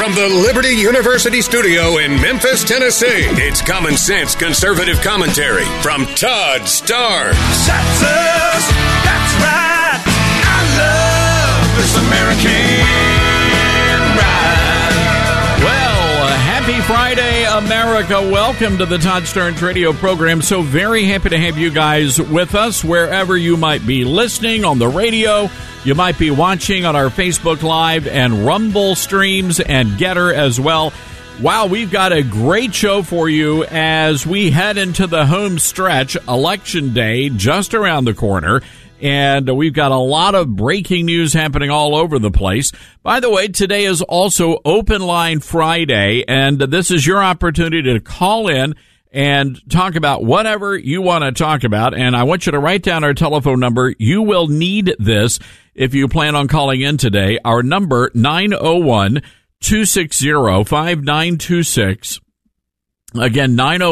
From the Liberty University studio in Memphis, Tennessee, it's Common Sense Conservative Commentary from Todd Starnes. That's right. I love this American ride. Well, happy Friday, America. Welcome to the Todd Starnes radio program. So very happy to have you guys with us wherever you might be listening on the radio. You might be watching on our Facebook Live and Rumble streams and Getter as well. Wow, we've got a great show for you as we head into the home stretch. Election Day just around the corner. And we've got a lot of breaking news happening all over the place. By the way, today is also Open Line Friday, and this is your opportunity to call in and talk about whatever you want to talk about. And I want you to write down our telephone number. You will need this if you plan on calling in today. Our number, 901-260-5926. Again,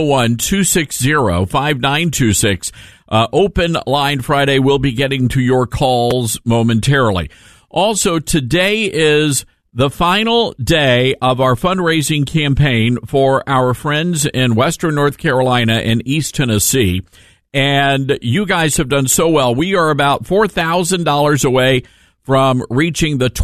901-260-5926. Open Line Friday. We'll be getting to your calls momentarily. Also, today is the final day of our fundraising campaign for our friends in Western North Carolina and East Tennessee. And you guys have done so well. We are about $4,000 away from reaching the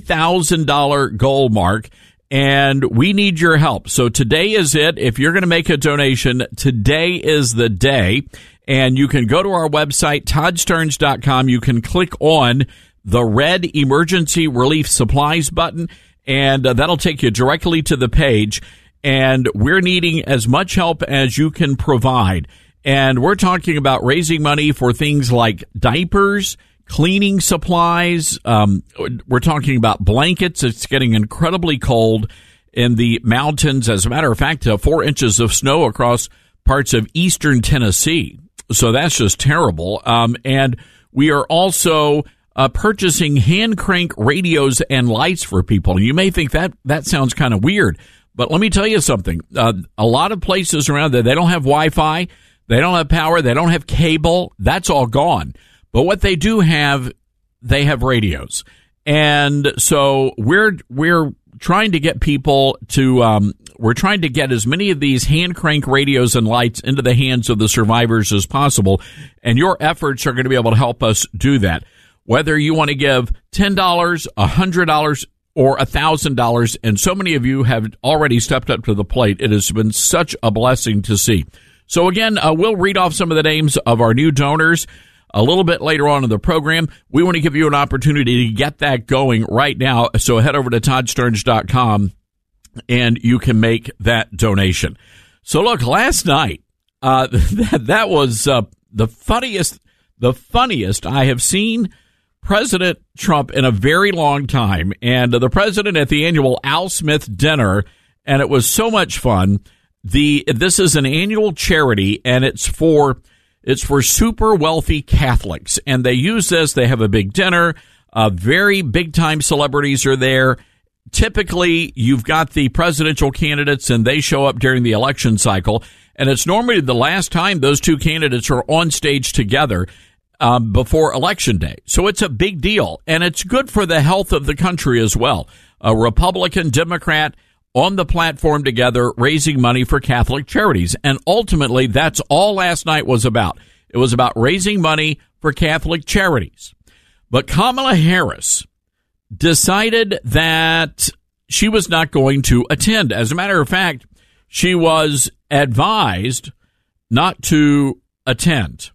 $20,000 goal mark. And we need your help. So today is it. If you're going to make a donation, today is the day. And you can go to our website, ToddStarnes.com. You can click on the red Emergency Relief Supplies button, and that'll take you directly to the page. And we're needing as much help as you can provide. And we're talking about raising money for things like diapers, cleaning supplies. We're talking about blankets. It's getting incredibly cold in the mountains. As a matter of fact, 4 inches of snow across parts of eastern Tennessee. So that's just terrible. And we are also purchasing hand crank radios and lights for people. You may think that sounds kind of weird, but let me tell you something. A lot of places around there, they don't have Wi-Fi, they don't have power, they don't have cable. That's all gone. But what they do have, they have radios. And so we're trying to get people to, we're trying to get as many of these hand crank radios and lights into the hands of the survivors as possible. And your efforts are going to be able to help us do that. Whether you want to give $10, $100, or $1,000, and so many of you have already stepped up to the plate. It has been such a blessing to see. So again, we'll read off some of the names of our new donors a little bit later on in the program. We want to give you an opportunity to get that going right now. So head over to ToddStarnes.com and you can make that donation. So look, last night, that was the funniest I have seen President Trump in a very long time. And the president at the annual Al Smith dinner, and it was so much fun. This is an annual charity, and it's for super wealthy Catholics. And they use this. They have a big dinner. Very big time celebrities are there. Typically, you've got the presidential candidates, and they show up during the election cycle. And it's normally the last time those two candidates are on stage together before Election Day. So it's a big deal, and it's good for the health of the country as well. A Republican, Democrat on the platform together, raising money for Catholic charities. And ultimately, that's all last night was about. It was about raising money for Catholic charities. But Kamala Harris decided that she was not going to attend. As a matter of fact, she was advised not to attend.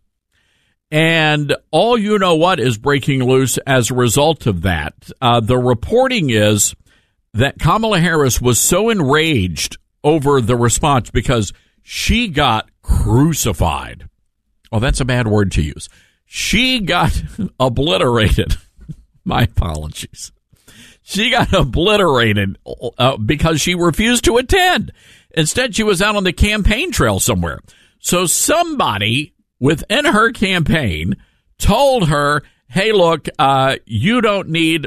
And all you know what is breaking loose as a result of that. The reporting is that Kamala Harris was so enraged over the response because she got crucified. Oh, that's a bad word to use. She got obliterated. My apologies. She got obliterated because she refused to attend. Instead, she was out on the campaign trail somewhere. So somebody within her campaign told her, hey, look, you don't need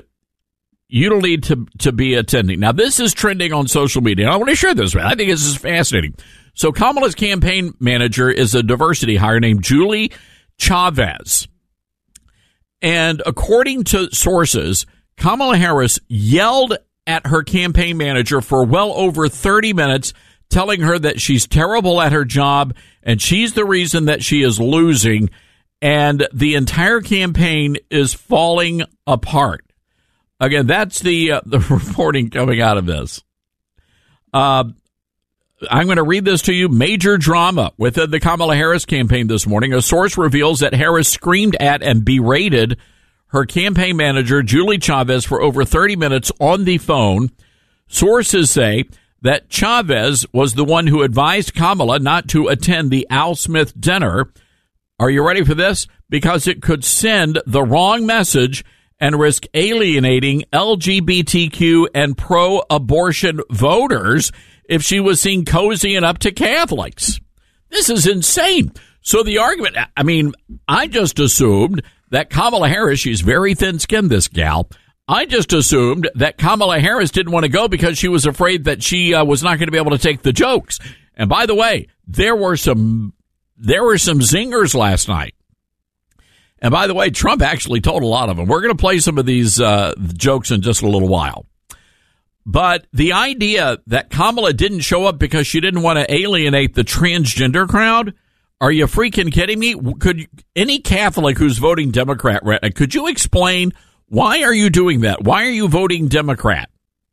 to be attending. Now, this is trending on social media. I want to share this with you. I think this is fascinating. So Kamala's campaign manager is a diversity hire named Julie Chavez. And according to sources, Kamala Harris yelled at her campaign manager for well over 30 minutes, telling her that she's terrible at her job and she's the reason that she is losing, and the entire campaign is falling apart. Again, that's the reporting coming out of this. I'm going to read this to you. Major drama within the Kamala Harris campaign this morning. A source reveals that Harris screamed at and berated her campaign manager, Julie Chavez, for over 30 minutes on the phone. Sources say that Chavez was the one who advised Kamala not to attend the Al Smith dinner. Are you ready for this? Because it could send the wrong message and risk alienating LGBTQ and pro-abortion voters if she was seen cozying up to Catholics. This is insane. So the argument, I mean, I just assumed that Kamala Harris, she's very thin-skinned, this gal. I just assumed that Kamala Harris didn't want to go because she was afraid that she was not going to be able to take the jokes. And by the way, there were some zingers last night. And by the way, Trump actually told a lot of them. We're going to play some of these jokes in just a little while. But the idea that Kamala didn't show up because she didn't want to alienate the transgender crowd, are you freaking kidding me? Could any Catholic who's voting Democrat, could you explain why are you doing that? Why are you voting Democrat?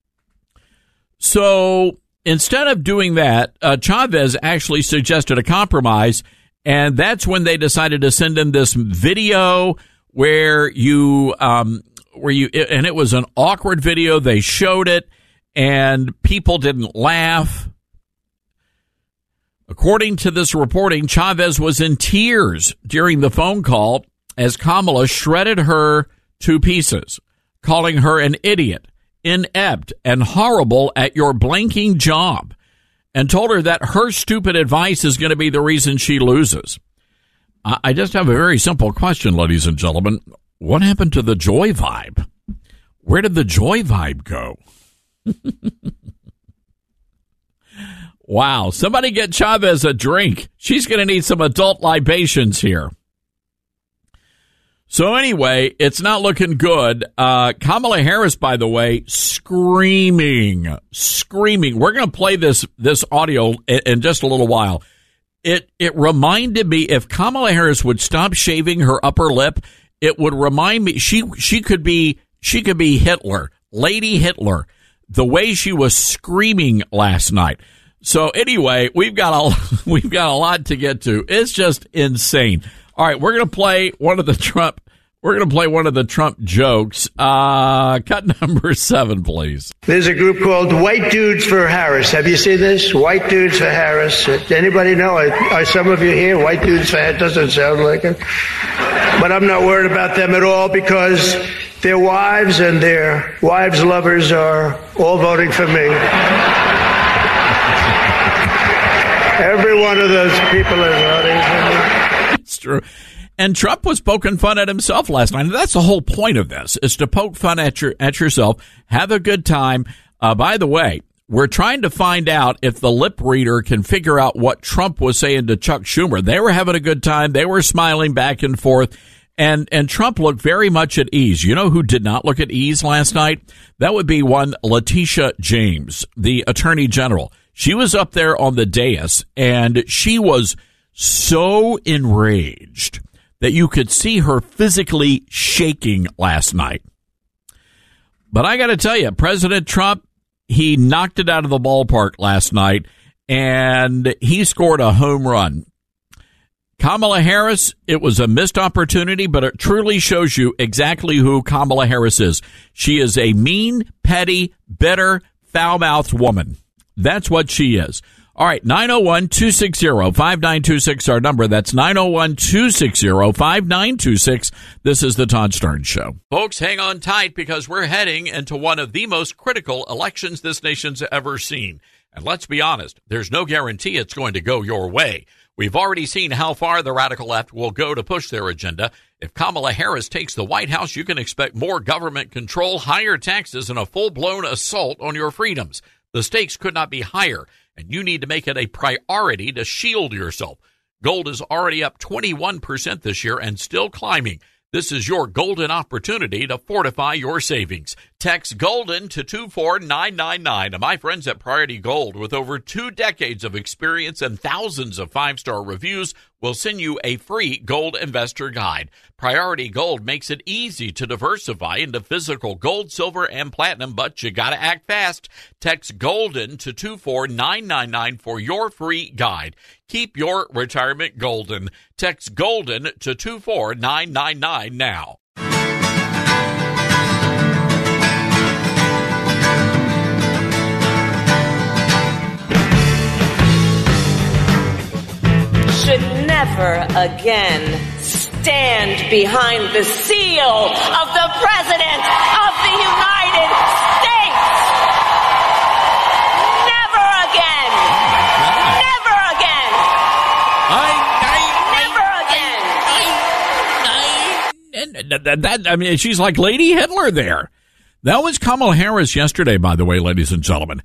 So instead of doing that, Chavez actually suggested a compromise, and that's when they decided to send in this video where and it was an awkward video. They showed it, and people didn't laugh. According to this reporting, Chavez was in tears during the phone call as Kamala shredded her to pieces, calling her an idiot, inept, and horrible at your blanking job, and told her that her stupid advice is going to be the reason she loses. I just have a very simple question, ladies and gentlemen. What happened to the joy vibe? Where did the joy vibe go? Wow, somebody get Chavez a drink. She's going to need some adult libations here. So anyway, it's not looking good. Kamala Harris, by the way, screaming. We're going to play this audio in just a little while. It reminded me, if Kamala Harris would stop shaving her upper lip, it would remind me she could be Hitler, Lady Hitler, the way she was screaming last night. So anyway, we've got a lot to get to. It's just insane. All right, we're going to play one of the Trump jokes. Cut number 7, please. There's a group called White Dudes for Harris. Have you seen this? White Dudes for Harris. Anybody know? Are some of you here? White Dudes for Harris doesn't sound like it. But I'm not worried about them at all because their wives and their wives' lovers are all voting for me. Every one of those people is voting for me. It's true. And Trump was poking fun at himself last night. And that's the whole point of this, is to poke fun at yourself, have a good time. By the way, we're trying to find out if the lip reader can figure out what Trump was saying to Chuck Schumer. They were having a good time. They were smiling back and forth. And Trump looked very much at ease. You know who did not look at ease last night? That would be one Letitia James, the Attorney General. She was up there on the dais, and she was so enraged that you could see her physically shaking last night. But I got to tell you, President Trump, he knocked it out of the ballpark last night, and he scored a home run. Kamala Harris, it was a missed opportunity, but it truly shows you exactly who Kamala Harris is. She is a mean, petty, bitter, foul-mouthed woman. That's what she is. All right, 901-260-5926, our number. That's 901-260-5926. This is the Todd Starnes Show. Folks, hang on tight because we're heading into one of the most critical elections this nation's ever seen. And let's be honest, there's no guarantee it's going to go your way. We've already seen how far the radical left will go to push their agenda. If Kamala Harris takes the White House, you can expect more government control, higher taxes, and a full-blown assault on your freedoms. The stakes could not be higher, and you need to make it a priority to shield yourself. Gold is already up 21% this year and still climbing. This is your golden opportunity to fortify your savings. Text GOLDEN to 24999. And my friends at Priority Gold, with over 2 decades of experience and thousands of 5-star reviews, will send you a free gold investor guide. Priority Gold makes it easy to diversify into physical gold, silver, and platinum, but you gotta act fast. Text GOLDEN to 24999 for your free guide. Keep your retirement golden. Text GOLDEN to 24999 now. Should never again stand behind the seal of the President of the United States. Never again. Never again. Never again. I mean, she's like Lady Hitler there. That was Kamala Harris yesterday, by the way, ladies and gentlemen.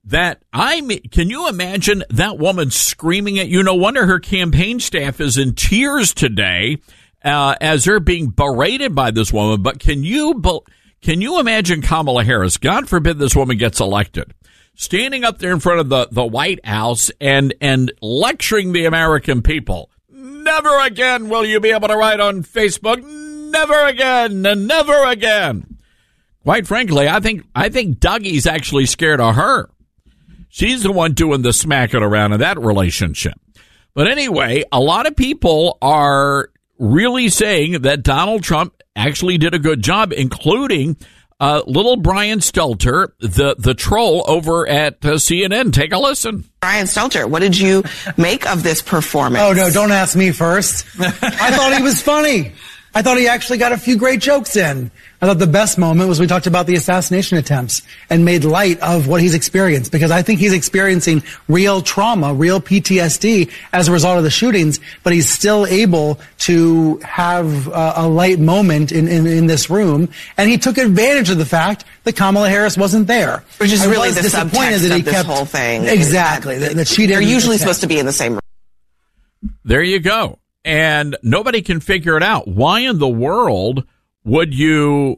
Can you imagine that woman screaming at you? No wonder her campaign staff is in tears today as they're being berated by this woman. But can you imagine Kamala Harris? God forbid this woman gets elected, standing up there in front of the White House and lecturing the American people. Never again will you be able to write on Facebook. Never again and never again. Quite frankly, I think Dougie's actually scared of her. She's the one doing the smacking around in that relationship. But anyway, a lot of people are really saying that Donald Trump actually did a good job, including little Brian Stelter, the troll over at CNN. Take a listen. Brian Stelter, what did you make of this performance? Oh, no, don't ask me first. I thought he was funny. I thought he actually got a few great jokes in. I thought the best moment was we talked about the assassination attempts and made light of what he's experienced, because I think he's experiencing real trauma, real PTSD as a result of the shootings, but he's still able to have a light moment in this room. And he took advantage of the fact that Kamala Harris wasn't there. Which is really the disappointed subtext that he of this kept, whole thing. Exactly. That she didn't. They're usually supposed to be in the same room. There you go. And nobody can figure it out. Why in the world would you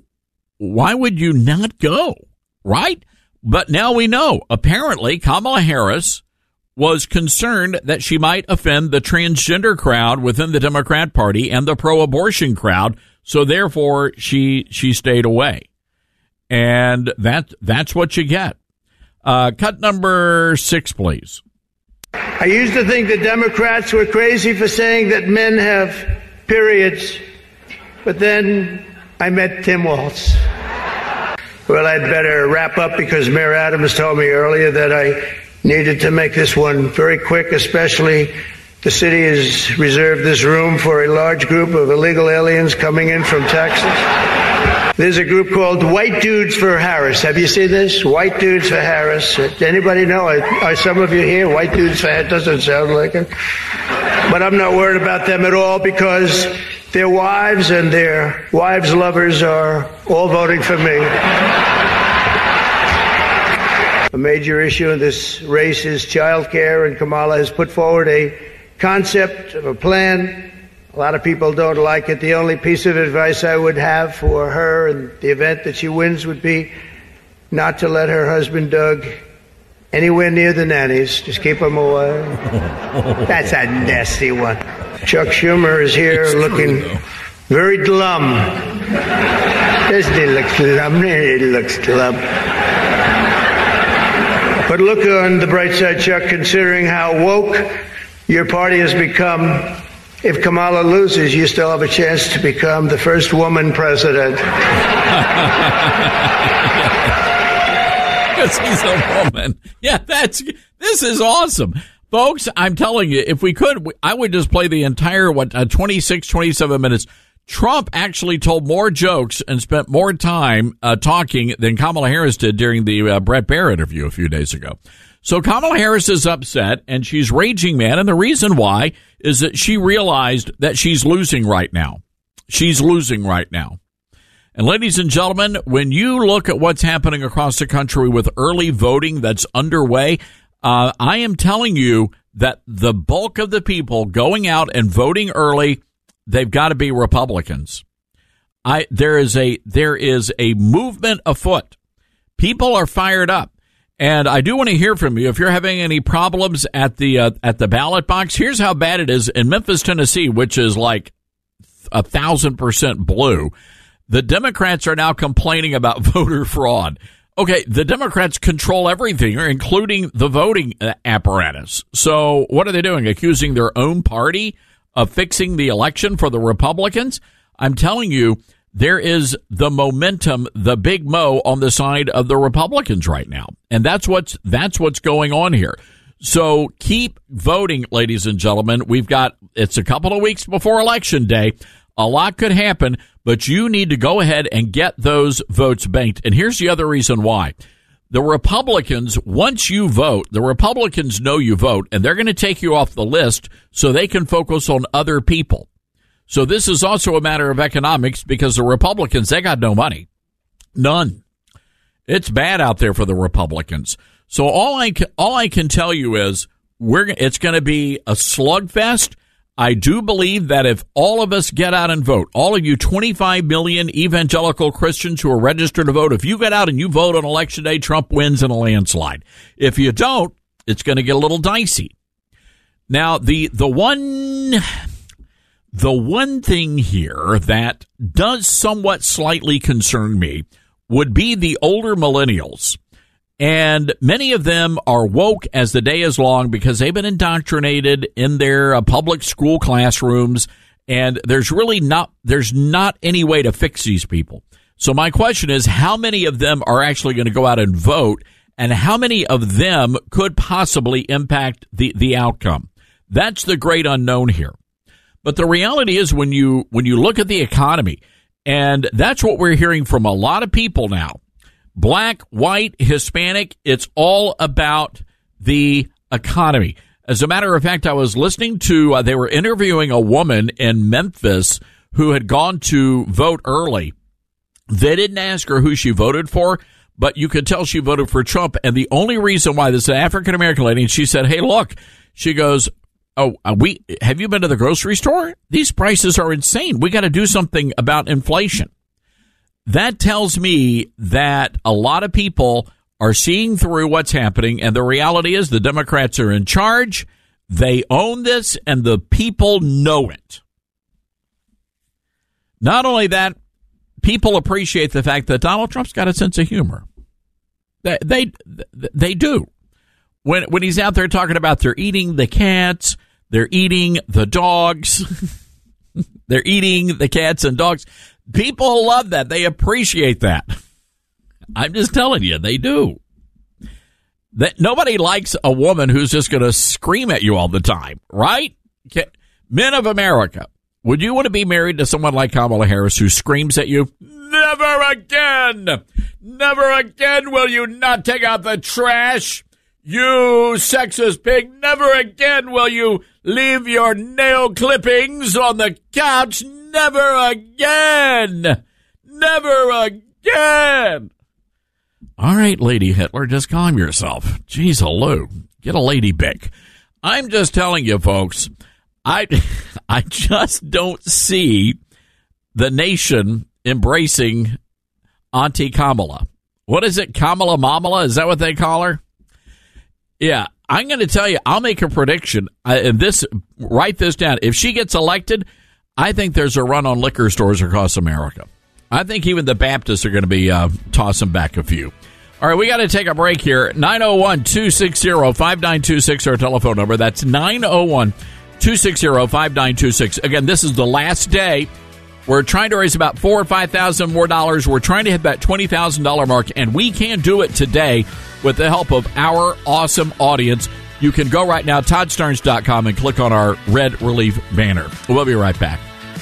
not go, right? But now we know. Apparently, Kamala Harris was concerned that she might offend the transgender crowd within the Democrat Party and the pro-abortion crowd, so therefore she stayed away. And that's what you get. Cut number 6, please. I used to think the Democrats were crazy for saying that men have periods, but then I met Tim Walz. Well, I'd better wrap up because Mayor Adams told me earlier that I needed to make this one very quick, especially the city has reserved this room for a large group of illegal aliens coming in from Texas. There's a group called White Dudes for Harris. Have you seen this? White Dudes for Harris. Anybody know? Are some of you here? White Dudes for Harris doesn't sound like it. But I'm not worried about them at all because their wives and their wives' lovers are all voting for me. A major issue in this race is child care, and Kamala has put forward a concept of a plan. A lot of people don't like it. The only piece of advice I would have for her in the event that she wins would be not to let her husband, Doug, anywhere near the nannies. Just keep him away. That's a nasty one. Chuck Schumer is here looking very glum. Doesn't he look glum? He looks glum. But look on the bright side, Chuck, considering how woke your party has become. If Kamala loses, you still have a chance to become the first woman president. Because he's a woman. Yeah, this is awesome. Folks, I'm telling you, if we could, I would just play the entire, 26, 27 minutes. Trump actually told more jokes and spent more time talking than Kamala Harris did during the Brett Baier interview a few days ago. So Kamala Harris is upset, and she's raging mad, and the reason why is that she realized that she's losing right now. She's losing right now. And ladies and gentlemen, when you look at what's happening across the country with early voting that's underway, I am telling you that the bulk of the people going out and voting early, they've got to be Republicans. There is a movement afoot. People are fired up. And I do want to hear from you. If you're having any problems at the ballot box, here's how bad it is in Memphis, Tennessee, which is like 1,000% blue. The Democrats are now complaining about voter fraud. Okay, the Democrats control everything, including the voting apparatus. So what are they doing? Accusing their own party of fixing the election for the Republicans? I'm telling you, there is the momentum, the big mo on the side of the Republicans right now. And that's what's going on here. So keep voting, ladies and gentlemen. It's a couple of weeks before Election Day. A lot could happen, but you need to go ahead and get those votes banked. And here's the other reason why. The Republicans, once you vote, the Republicans know you vote, and they're going to take you off the list so they can focus on other people. So this is also a matter of economics because the Republicans, they got no money. None. It's bad out there for the Republicans. So all I can tell you is it's going to be a slugfest. I do believe that if all of us get out and vote, all of you 25 million evangelical Christians who are registered to vote, if you get out and you vote on Election Day, Trump wins in a landslide. If you don't, it's going to get a little dicey. Now, the one thing here that does somewhat slightly concern me would be the older millennials. And many of them are woke as the day is long because they've been indoctrinated in their public school classrooms, and there's not any way to fix these people. So my question is, how many of them are actually going to go out and vote, and how many of them could possibly impact the outcome? That's the great unknown here. But the reality is when you look at the economy, and that's what we're hearing from a lot of people now, black, white, Hispanic, it's all about the economy. As a matter of fact, I was listening to, they were interviewing a woman in Memphis who had gone to vote early. They didn't ask her who she voted for, but you could tell she voted for Trump. And the only reason why, this is an African-American lady, and she said, hey, look, she goes, have you been to the grocery store? These prices are insane. We got to do something about inflation. That tells me that a lot of people are seeing through what's happening, and the reality is the Democrats are in charge. They own this, and the people know it. Not only that, people appreciate the fact that Donald Trump's got a sense of humor. They do. When he's out there talking about they're eating the cats, they're eating the dogs, they're eating the cats and dogs. People love that. They appreciate that. I'm just telling you, they do. That nobody likes a woman who's just going to scream at you all the time, right? Men of America, would you want to be married to someone like Kamala Harris who screams at you? Never again! Never again will you not take out the trash! You sexist pig! Never again will you leave your nail clippings on the couch! Never again! Never again! All right, Lady Hitler, just calm yourself. Jeez, hello. Get a lady bic. I'm just telling you, folks, I just don't see the nation embracing Auntie Kamala. What is it, Kamala Mamala? Is that what they call her? Yeah, I'm going to tell you, I'll make a prediction. Write this down. If she gets elected, I think there's a run on liquor stores across America. I think even the Baptists are going to be tossing back a few. All right, we got to take a break here. 901-260-5926, our telephone number. That's 901-260-5926. Again, this is the last day. We're trying to raise about $4,000 or $5,000 more dollars. We're trying to hit that $20,000 mark, and we can do it today with the help of our awesome audience. You can go right now, ToddStarnes.com, and click on our red relief banner. We'll be right back.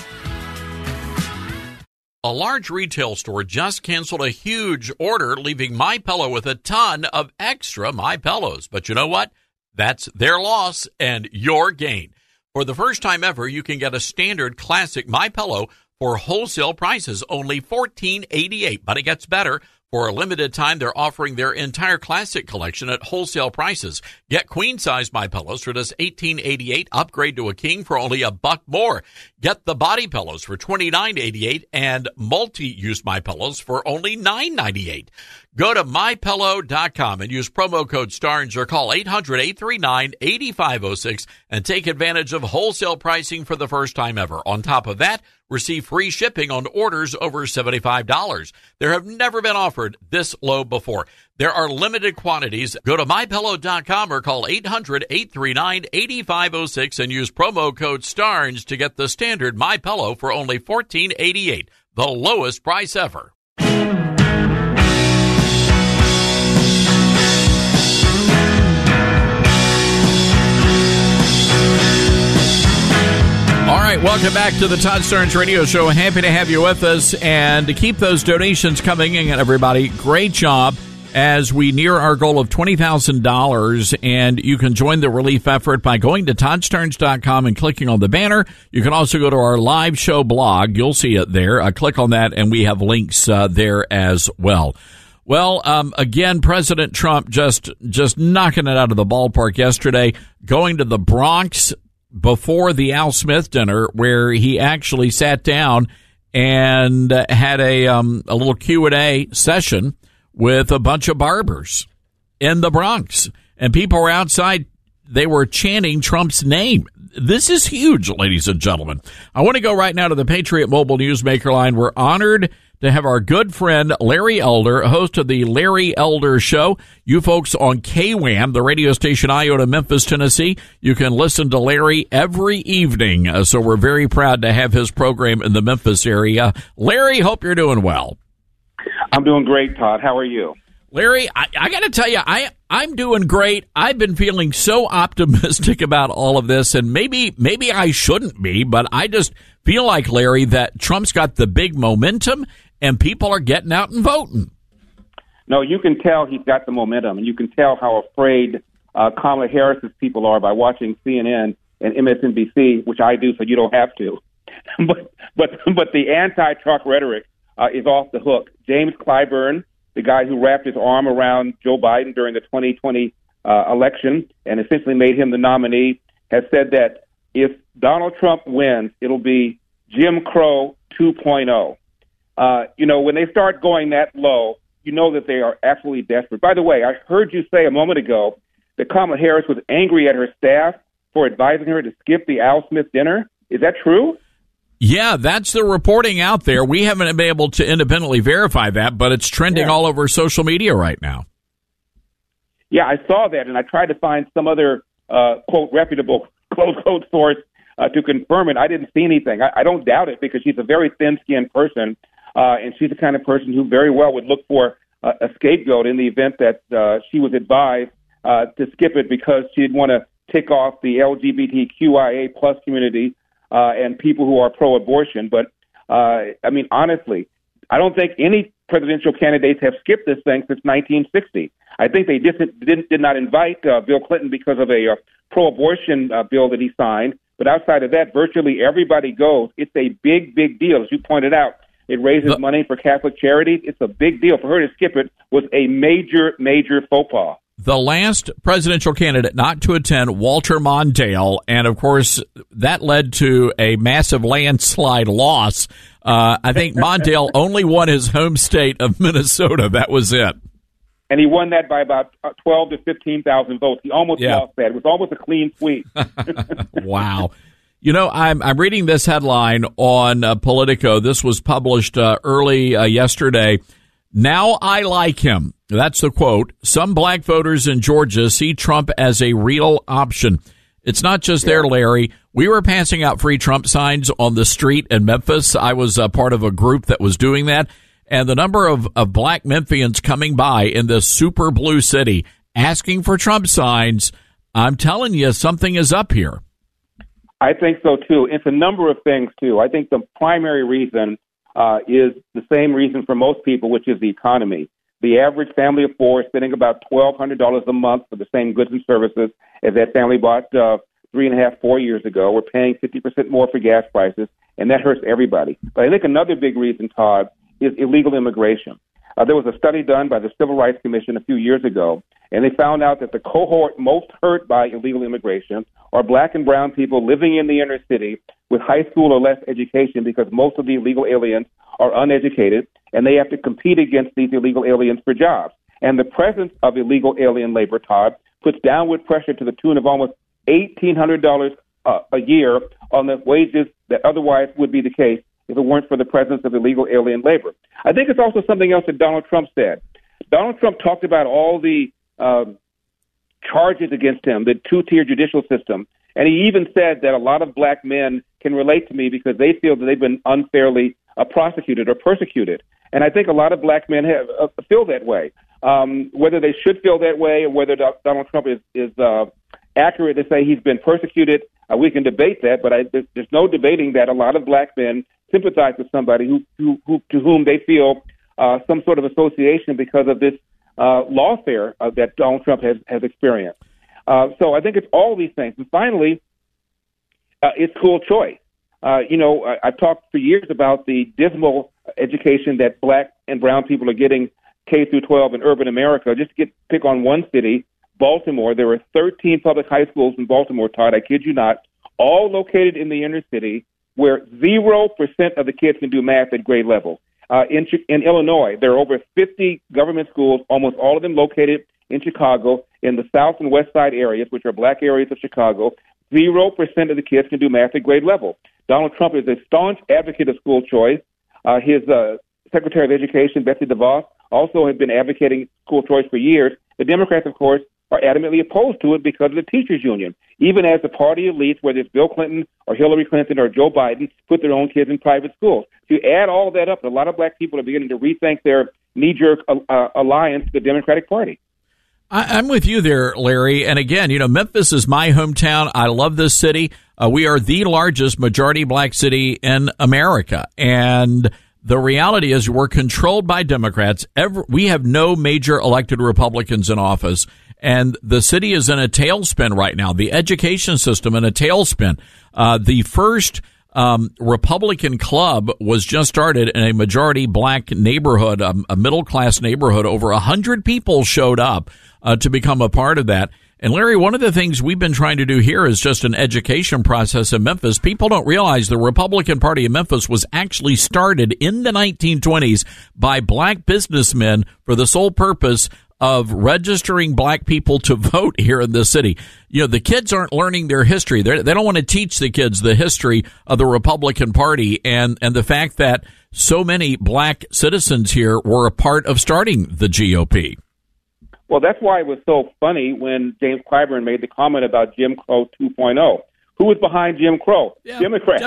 A large retail store just canceled a huge order, leaving MyPillow with a ton of extra MyPillows. But you know what? That's their loss and your gain. For the first time ever, you can get a standard classic MyPillow for wholesale prices, only $14.88. But it gets better. For a limited time, they're offering their entire classic collection at wholesale prices. Get queen-size MyPillows for just $18.88. Upgrade to a king for only $1 more. Get the body pillows for $29.88 and multi-use MyPillows for only $9.98. Go to MyPillow.com and use promo code STARNS or call 800-839-8506 and take advantage of wholesale pricing for the first time ever. On top of that, receive free shipping on orders over $75. There have never been offered this low before. There are limited quantities. Go to MyPillow.com or call 800-839-8506 and use promo code STARNS to get the standard MyPillow for only $14.88, the lowest price ever. All right, welcome back to the Todd Starnes Radio Show. Happy to have you with us, and to keep those donations coming in, everybody, great job as we near our goal of $20,000, and you can join the relief effort by going to ToddStarnes.com and clicking on the banner. You can also go to our live show blog. You'll see it there. Click on that, and we have links there as well. Well, again, President Trump just knocking it out of the ballpark yesterday, going to the Bronx before the Al Smith dinner, where he actually sat down and had a little Q&A session with a bunch of barbers in the Bronx. And people were outside. They were chanting Trump's name. This is huge, ladies and gentlemen. I want to go right now to the Patriot Mobile Newsmaker line. We're honored to have our good friend Larry Elder, host of the Larry Elder Show. You folks on KWAM, the radio station Iota, Memphis, Tennessee, you can listen to Larry every evening. So we're very proud to have his program in the Memphis area. Larry, hope you're doing well. I'm doing great, Todd. How are you? Larry, I got to tell you, I'm doing great. I've been feeling so optimistic about all of this, and maybe I shouldn't be, but I just feel like, Larry, that Trump's got the big momentum, and people are getting out and voting. No, you can tell he's got the momentum, and you can tell how afraid Kamala Harris's people are by watching CNN and MSNBC, which I do, so you don't have to. but the anti-Trump rhetoric is off the hook. James Clyburn, the guy who wrapped his arm around Joe Biden during the 2020 election and essentially made him the nominee, has said that if Donald Trump wins, it'll be Jim Crow 2.0. When they start going that low, you know that they are absolutely desperate. By the way, I heard you say a moment ago that Kamala Harris was angry at her staff for advising her to skip the Al Smith dinner. Is that true? Yeah, that's the reporting out there. We haven't been able to independently verify that, but it's trending all over social media right now. Yeah, I saw that, and I tried to find some other, quote, reputable, close quote, source to confirm it. I didn't see anything. I don't doubt it, because she's a very thin-skinned person, and she's the kind of person who very well would look for a scapegoat in the event that she was advised to skip it because she'd want to tick off the LGBTQIA plus community and people who are pro-abortion. But, honestly, I don't think any presidential candidates have skipped this thing since 1960. I think they did not invite Bill Clinton because of a pro-abortion bill that he signed. But outside of that, virtually everybody goes. It's a big, big deal. As you pointed out, it raises money for Catholic charities. It's a big deal. For her to skip it was a major, major faux pas. The last presidential candidate not to attend, Walter Mondale, and of course that led to a massive landslide loss. I think Mondale only won his home state of Minnesota. That was it. And he won that by about 12 to 15,000 votes. He almost lost that. It was almost a clean sweep. Wow. You know, I'm reading this headline on Politico. This was published early yesterday. Now I like him. That's the quote. Some black voters in Georgia see Trump as a real option. It's not just there, Larry. We were passing out free Trump signs on the street in Memphis. I was part of a group that was doing that. And the number of black Memphians coming by in this super blue city asking for Trump signs, I'm telling you, something is up here. I think so, too. It's a number of things, too. I think the primary reason is the same reason for most people, which is the economy. The average family of four is spending about $1,200 a month for the same goods and services as that family bought 3.5, 4 years ago. We're paying 50% more for gas prices, and that hurts everybody. But I think another big reason, Todd, is illegal immigration. There was a study done by the Civil Rights Commission a few years ago, and they found out that the cohort most hurt by illegal immigration are black and brown people living in the inner city with high school or less education, because most of the illegal aliens are uneducated, and they have to compete against these illegal aliens for jobs. And the presence of illegal alien labor, Todd, puts downward pressure to the tune of almost $1,800 a year on the wages that otherwise would be the case if it weren't for the presence of illegal alien labor. I think it's also something else that Donald Trump said. Donald Trump talked about all the charges against him, the two-tier judicial system, and he even said that a lot of black men can relate to me because they feel that they've been unfairly prosecuted or persecuted. And I think a lot of black men feel that way. Whether they should feel that way or whether Donald Trump is accurate to say he's been persecuted, we can debate that, but there's no debating that a lot of black men sympathize with somebody to whom they feel some sort of association because of this lawfare that Donald Trump has experienced. So I think it's all these things. And finally, it's school choice. I've talked for years about the dismal education that black and brown people are getting K through 12 in urban America. Just to pick on one city, Baltimore, there are 13 public high schools in Baltimore, Todd, I kid you not, all located in the inner city where 0% of the kids can do math at grade level. In Illinois, there are over 50 government schools, almost all of them located in Chicago, in the south and west side areas, which are black areas of Chicago. 0% of the kids can do math at grade level. Donald Trump is a staunch advocate of school choice. His Secretary of Education, Betsy DeVos, also has been advocating school choice for years. The Democrats, of course, are adamantly opposed to it because of the teachers union. Even as the party elites, whether it's Bill Clinton or Hillary Clinton or Joe Biden, put their own kids in private schools. If you add all that up, a lot of black people are beginning to rethink their knee-jerk alliance to the Democratic Party. I'm with you there, Larry. And again, Memphis is my hometown. I love this city. We are the largest majority black city in America. And the reality is we're controlled by Democrats. We have no major elected Republicans in office. And the city is in a tailspin right now. The education system in a tailspin. The first Republican club was just started in a majority black neighborhood, a middle-class neighborhood. Over 100 people showed up to become a part of that. And Larry, one of the things we've been trying to do here is just an education process in Memphis. People don't realize the Republican Party in Memphis was actually started in the 1920s by black businessmen for the sole purpose of registering black people to vote here in the city. The kids aren't learning their history. They don't want to teach the kids the history of the Republican Party and the fact that so many black citizens here were a part of starting the GOP. Well, that's why it was so funny when James Clyburn made the comment about Jim Crow 2.0. Who was behind Jim Crow? Yeah, Democrats.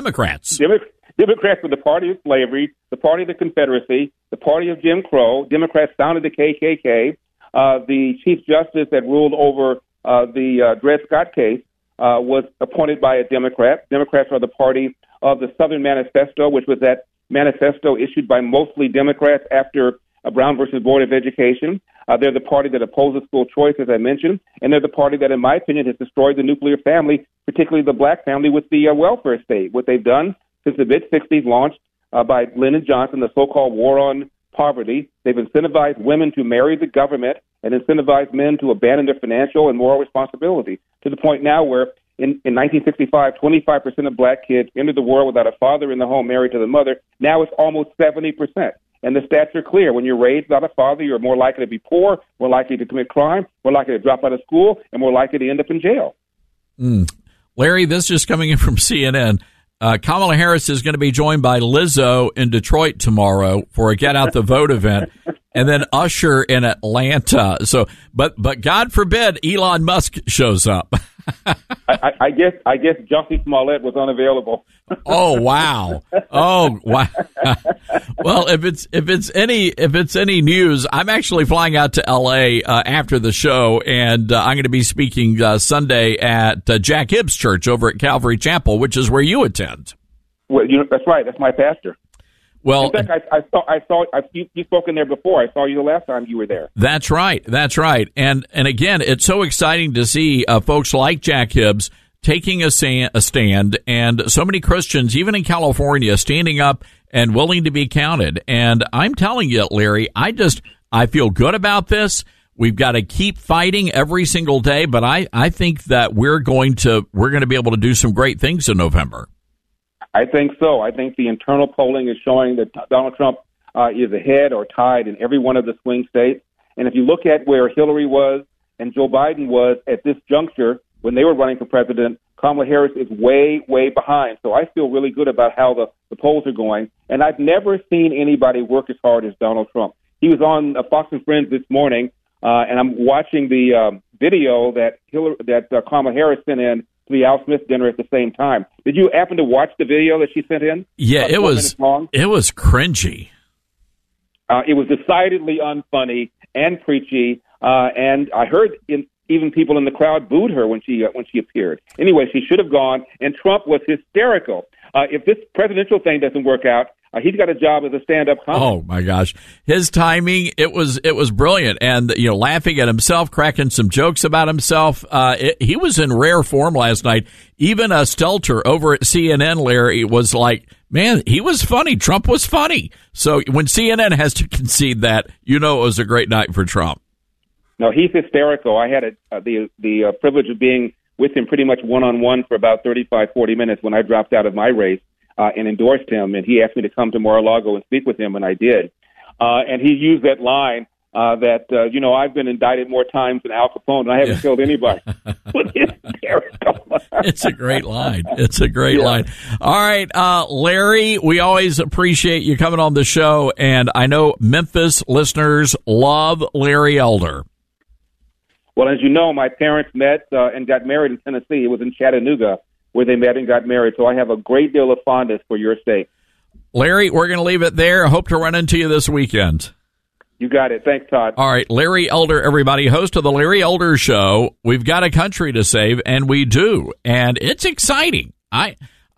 Democrats were the party of slavery, the party of the Confederacy, the party of Jim Crow. Democrats founded the KKK. The Chief Justice that ruled over the Dred Scott case was appointed by a Democrat. Democrats are the party of the Southern Manifesto, which was that manifesto issued by mostly Democrats after Brown versus Board of Education. They're the party that opposes school choice, as I mentioned, and they're the party that, in my opinion, has destroyed the nuclear family, particularly the black family, with the welfare state. What they've done since the mid-'60s, launched by Lyndon Johnson, the so-called war on poverty, they've incentivized women to marry the government and incentivized men to abandon their financial and moral responsibility, to the point now where in 1965, 25% of black kids entered the world without a father in the home married to the mother. Now it's almost 70%. And the stats are clear. When you're raised without a father, you're more likely to be poor, more likely to commit crime, more likely to drop out of school, and more likely to end up in jail. Larry, this is just coming in from CNN. Kamala Harris is going to be joined by Lizzo in Detroit tomorrow for a Get Out the Vote event, and then Usher in Atlanta. So, but God forbid Elon Musk shows up. I guess Jussie Smollett was unavailable. Oh wow! Oh wow! Well, if it's any news, I'm actually flying out to L.A. After the show, and I'm going to be speaking Sunday at Jack Hibbs Church over at Calvary Chapel, which is where you attend. Well, that's right. That's my pastor. Well, in fact, you've spoken there before. I saw you the last time you were there. That's right. And again, it's so exciting to see folks like Jack Hibbs taking a stand, and so many Christians, even in California, standing up and willing to be counted. And I'm telling you, Larry, I feel good about this. We've got to keep fighting every single day, but I think that we're going to be able to do some great things in November. I think so. I think the internal polling is showing that Donald Trump is ahead or tied in every one of the swing states. And if you look at where Hillary was and Joe Biden was at this juncture when they were running for president, Kamala Harris is way, way behind. So I feel really good about how the polls are going. And I've never seen anybody work as hard as Donald Trump. He was on Fox and Friends this morning, and I'm watching the video that Kamala Harris sent in to the Al Smith dinner at the same time. Did you happen to watch the video that she sent in? Yeah, it was cringy. It was decidedly unfunny and preachy, and I heard even people in the crowd booed her when she appeared. Anyway, she should have gone, and Trump was hysterical. If this presidential thing doesn't work out, he's got a job as a stand-up comic. Oh my gosh, his timing, it was brilliant, and laughing at himself, cracking some jokes about himself. He was in rare form last night. Even Stelter over at CNN, Larry, was like, man, he was funny. Trump was funny. So when CNN has to concede that, it was a great night for Trump. No, he's hysterical. I had the privilege of being with him pretty much one-on-one for about 35, 40 minutes when I dropped out of my race and endorsed him. And he asked me to come to Mar-a-Lago and speak with him, and I did. And he used that line that, I've been indicted more times than Al Capone, and I haven't killed anybody. It's hysterical. It's a great line. It's a great line. All right, Larry, we always appreciate you coming on the show, and I know Memphis listeners love Larry Elder. Well, as you know, my parents met and got married in Tennessee. It was in Chattanooga where they met and got married, so I have a great deal of fondness for your state. Larry, we're going to leave it there. I hope to run into you this weekend. You got it. Thanks, Todd. All right, Larry Elder, everybody, host of the Larry Elder Show. We've got a country to save, and we do, and it's exciting. I'm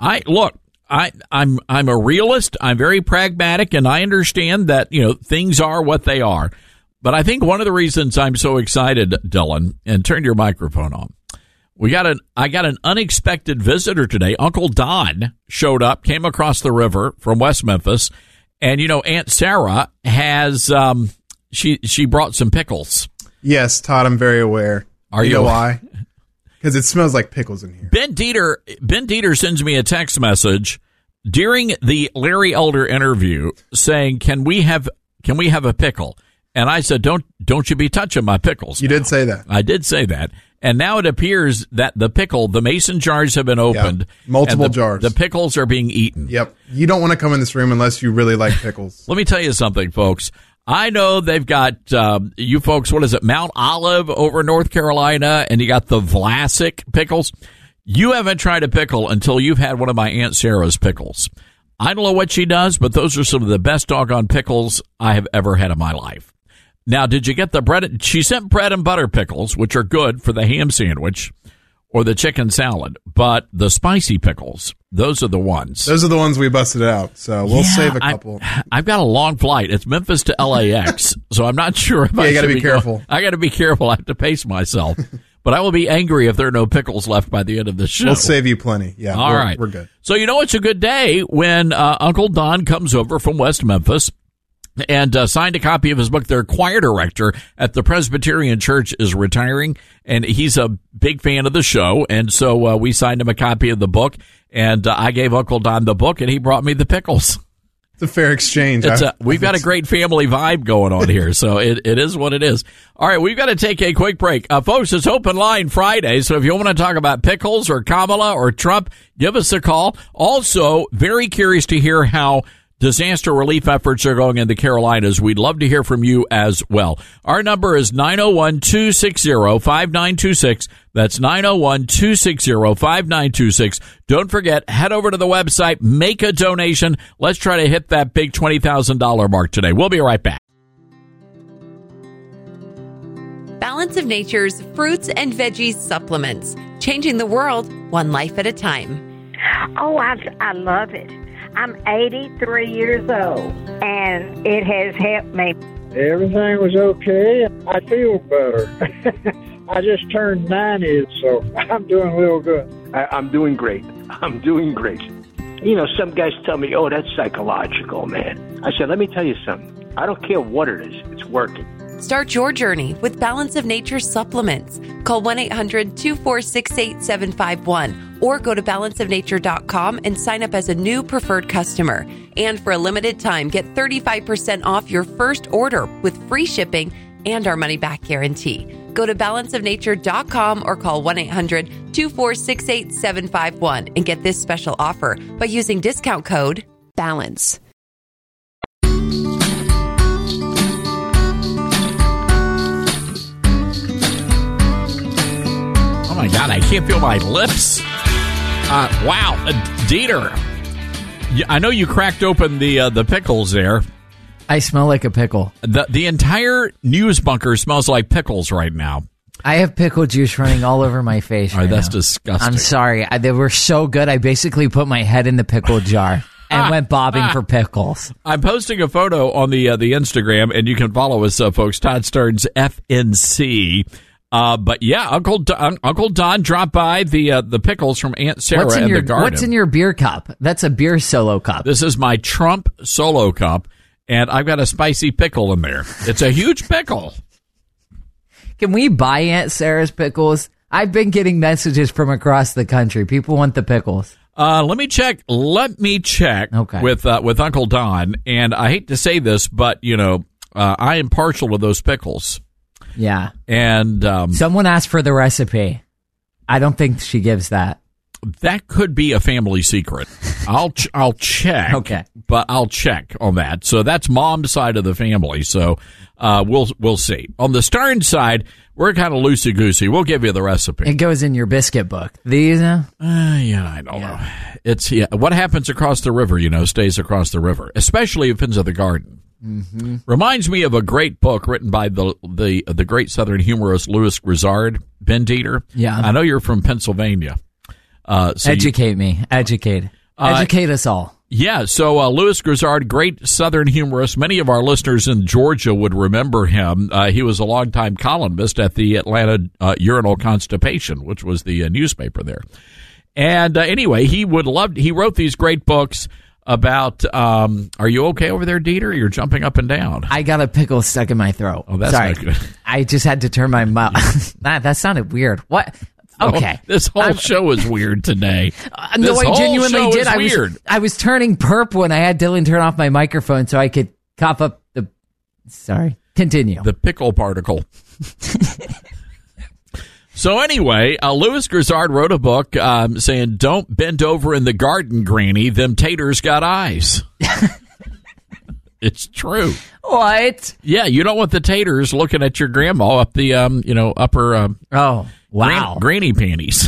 a realist. I'm very pragmatic, and I understand that things are what they are. But I think one of the reasons I'm so excited, Dylan, and turn your microphone on. I got an unexpected visitor today. Uncle Don showed up, came across the river from West Memphis, and Aunt Sarah has she brought some pickles. Yes, Todd, I'm very aware. Are you know why? Because it smells like pickles in here. Ben Dieter sends me a text message during the Larry Elder interview saying, "Can we have a pickle?" And I said, don't you be touching my pickles. You did say that. I did say that. And now it appears that the mason jars have been opened. Yeah, multiple jars. The pickles are being eaten. Yep. You don't want to come in this room unless you really like pickles. Let me tell you something, folks. I know they've got, you folks, what is it, Mount Olive over in North Carolina, and you got the Vlasic pickles. You haven't tried a pickle until you've had one of my Aunt Sarah's pickles. I don't know what she does, but those are some of the best doggone pickles I have ever had in my life. Now, did you get the bread? She sent bread and butter pickles, which are good for the ham sandwich or the chicken salad. But the spicy pickles, those are the ones. Those are the ones we busted out. So we'll save a couple. I've got a long flight. It's Memphis to LAX, so I'm not sure if you got to be careful. I got to be careful. I have to pace myself. But I will be angry if there are no pickles left by the end of the show. We'll save you plenty. Yeah, all right. We're good. So it's a good day when Uncle Don comes over from West Memphis and signed a copy of his book. Their choir director at the Presbyterian Church is retiring, and he's a big fan of the show. And so we signed him a copy of the book, and I gave Uncle Don the book, and he brought me the pickles. It's a fair exchange. We've got a great family vibe going on here, so it is what it is. All right, we've got to take a quick break. Folks, it's Open Line Friday, so if you want to talk about pickles or Kamala or Trump, give us a call. Also, very curious to hear how disaster relief efforts are going in the Carolinas. We'd love to hear from you as well. Our number is 901-260-5926. That's 901-260-5926. Don't forget, head over to the website, make a donation. Let's try to hit that big $20,000 mark today. We'll be right back. Balance of Nature's fruits and veggies supplements, changing the world one life at a time. Oh, I love it. I'm 83 years old, and it has helped me. Everything was okay. I feel better. I just turned 90, so I'm doing real good. I'm doing great. I'm doing great. You know, some guys tell me, oh, that's psychological, man. I said, let me tell you something. I don't care what it is. It's working. Start your journey with Balance of Nature supplements. Call 1-800-246-8751 or go to balanceofnature.com and sign up as a new preferred customer. And for a limited time, get 35% off your first order with free shipping and our money-back guarantee. Go to balanceofnature.com or call 1-800-246-8751 and get this special offer by using discount code BALANCE. Oh my God, I can't feel my lips. Wow, Dieter, I know you cracked open the pickles there. I smell like a pickle. The entire news bunker smells like pickles right now. I have pickle juice running all over my face right that's now. disgusting. I'm sorry. They were so good, I basically put my head in the pickle jar and went bobbing for pickles. I'm posting a photo on the Instagram, and you can follow us, folks, Todd Starnes FNC. But yeah, Uncle Don dropped by the pickles from Aunt Sarah in the garden. What's in your beer cup? That's a beer solo cup. This is my Trump solo cup, and I've got a spicy pickle in there. It's a huge pickle. Can we buy Aunt Sarah's pickles? I've been getting messages from across the country. People want the pickles. Let me check. Okay. with Uncle Don, and I hate to say this, but I am partial to those pickles. Yeah. And someone asked for the recipe. I don't think she gives that. That could be a family secret. I'll check. Okay. But I'll check on that. So that's Mom's side of the family. So we'll see. On the Stern side, we're kind of loosey-goosey. We'll give you the recipe. It goes in your biscuit book. These? I don't know. It's what happens across the river, stays across the river, especially if it's in the garden. Mm-hmm. Reminds me of a great book written by the great Southern humorist Louis Grizzard, Ben Dieter. Yeah. I know you're from Pennsylvania. Educate me. Educate us all. Yeah, so Louis Grizzard, great Southern humorist. Many of our listeners in Georgia would remember him. He was a longtime columnist at the Atlanta Journal-Constipation, which was the newspaper there. And anyway, he wrote these great books about, are you okay over there, Dieter? You're jumping up and down. I got a pickle stuck in my throat. Oh, that's Sorry. not good. I just had to turn my mouth. That sounded weird. What? Okay. This whole show is weird today. No, I genuinely did. Weird. I was turning perp when I had Dylan turn off my microphone so I could cough up the... Sorry. Continue. The pickle particle. So anyway, Louis Grizzard wrote a book saying, don't bend over in the garden, Granny. Them taters got eyes. It's true. What? Yeah, you don't want the taters looking at your grandma up the, upper... oh, wow. Granny panties.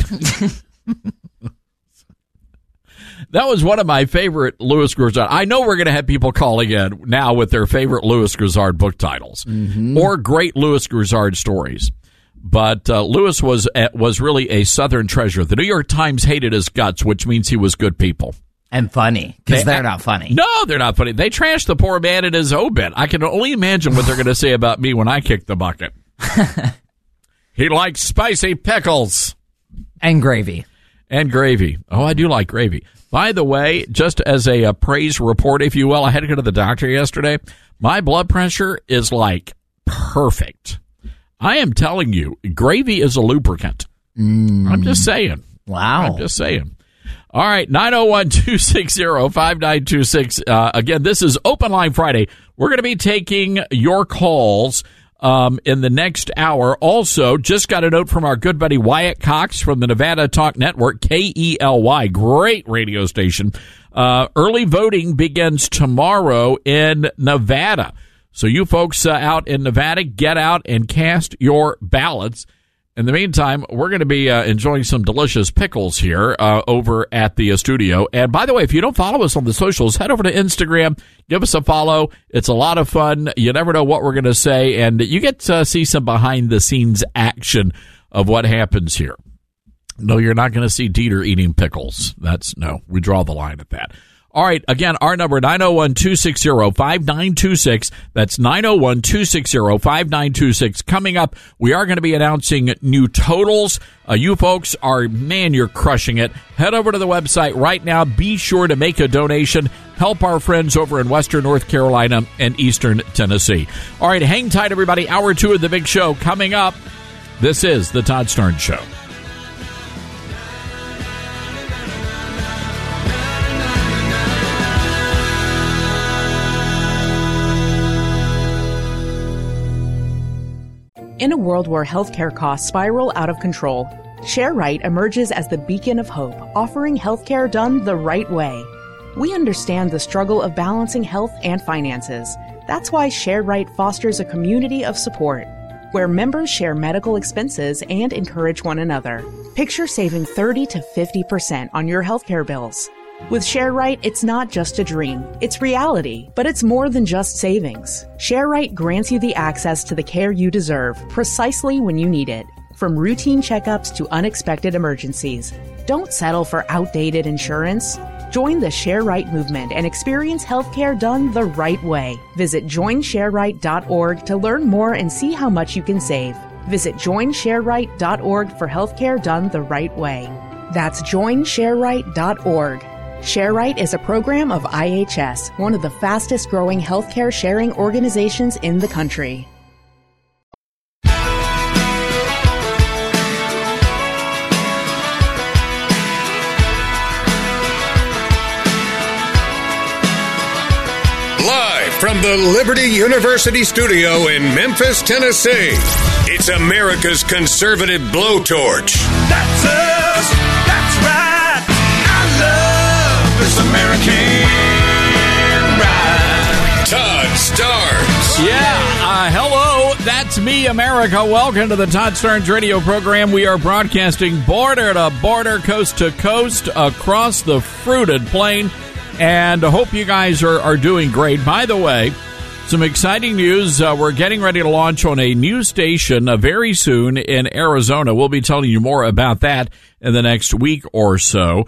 That was one of my favorite Louis Grizzard. I know we're going to have people calling in now with their favorite Louis Grizzard book titles or great Louis Grizzard stories. But Louis was really a Southern treasure. The New York Times hated his guts, which means he was good people. And funny, because they're not funny. No, they're not funny. They trashed the poor man in his obit. I can only imagine what they're going to say about me when I kick the bucket. He likes spicy pickles. And gravy. Oh, I do like gravy. By the way, just as a praise report, if you will, I had to go to the doctor yesterday. My blood pressure is like perfect. I am telling you, gravy is a lubricant. I'm just saying. Wow. I'm just saying. All right, 901-260-5926. Again, this is Open Line Friday. We're going to be taking your calls in the next hour. Also, just got a note from our good buddy Wyatt Cox from the Nevada Talk Network, KELY, great radio station. Early voting begins tomorrow in Nevada. So you folks out in Nevada, get out and cast your ballots. In the meantime, we're going to be enjoying some delicious pickles here over at the studio. And by the way, if you don't follow us on the socials, head over to Instagram, give us a follow. It's a lot of fun. You never know what we're going to say, and you get to see some behind-the-scenes action of what happens here. No, you're not going to see Dieter eating pickles. No, we draw the line at that. All right, again, our number, 901-260-5926. That's 901-260-5926. Coming up, we are going to be announcing new totals. You folks are, man, you're crushing it. Head over to the website right now. Be sure to make a donation. Help our friends over in Western North Carolina and Eastern Tennessee. All right, hang tight, everybody. Hour 2 of the big show coming up. This is the Todd Starnes Show. In a world where healthcare costs spiral out of control, ShareRight emerges as the beacon of hope, offering healthcare done the right way. We understand the struggle of balancing health and finances. That's why ShareRight fosters a community of support, where members share medical expenses and encourage one another. Picture saving 30 to 50% on your healthcare bills. With ShareRight, it's not just a dream, it's reality, but it's more than just savings. ShareRight grants you the access to the care you deserve, precisely when you need it. From routine checkups to unexpected emergencies. Don't settle for outdated insurance. Join the ShareRight movement and experience healthcare done the right way. Visit joinshareright.org to learn more and see how much you can save. Visit joinshareright.org for healthcare done the right way. That's joinshareright.org. ShareRight is a program of IHS, one of the fastest growing healthcare sharing organizations in the country. Live from the Liberty University studio in Memphis, Tennessee, it's America's conservative blowtorch. That's us. That's right. I love this American ride. Todd Starnes. Yeah, hello, that's me, America. Welcome to the Todd Starnes radio program. We are broadcasting border to border, coast to coast, across the fruited plain, and I hope you guys are doing great. By the way, some exciting news. We're getting ready to launch on a new station very soon in Arizona. We'll be telling you more about that in the next week or so.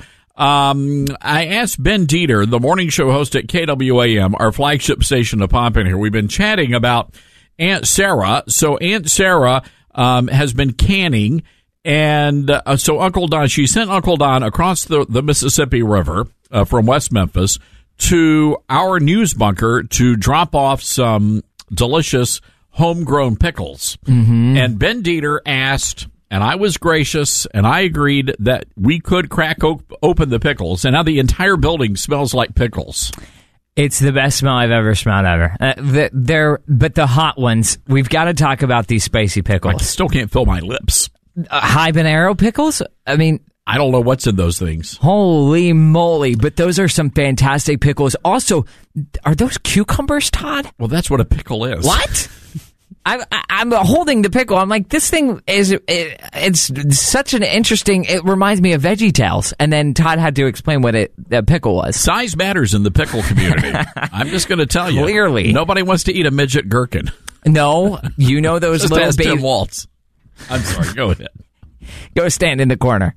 I asked Ben Dieter, the morning show host at KWAM, our flagship station, to pop in here. We've been chatting about Aunt Sarah. So Aunt Sarah has been canning, and so Uncle Don, she sent Uncle Don across the Mississippi River from West Memphis to our news bunker to drop off some delicious homegrown pickles. Mm-hmm. And Ben Dieter asked, and I was gracious, and I agreed that we could crack open the pickles, and now the entire building smells like pickles. It's the best smell I've ever smelled ever. But the hot ones, we've got to talk about these spicy pickles. I still can't feel my lips. Habanero pickles? I mean, I don't know what's in those things. Holy moly, but those are some fantastic pickles. Also, are those cucumbers, Todd? Well, that's what a pickle is. What? I'm holding the pickle. I'm like, this thing it's such an interesting, it reminds me of VeggieTales. And then Todd had to explain what a pickle was. Size matters in the pickle community. I'm just going to tell you. Clearly. Nobody wants to eat a midget gherkin. No, you know those just little Tim Waltz. I'm sorry, go ahead. Go stand in the corner.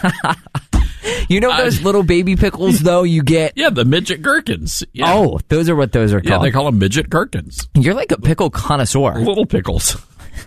You know those little baby pickles, though, you get? Yeah, the midget gherkins. Yeah. Oh, those are what those are called. Yeah, they call them midget gherkins. You're like a pickle connoisseur. Little pickles.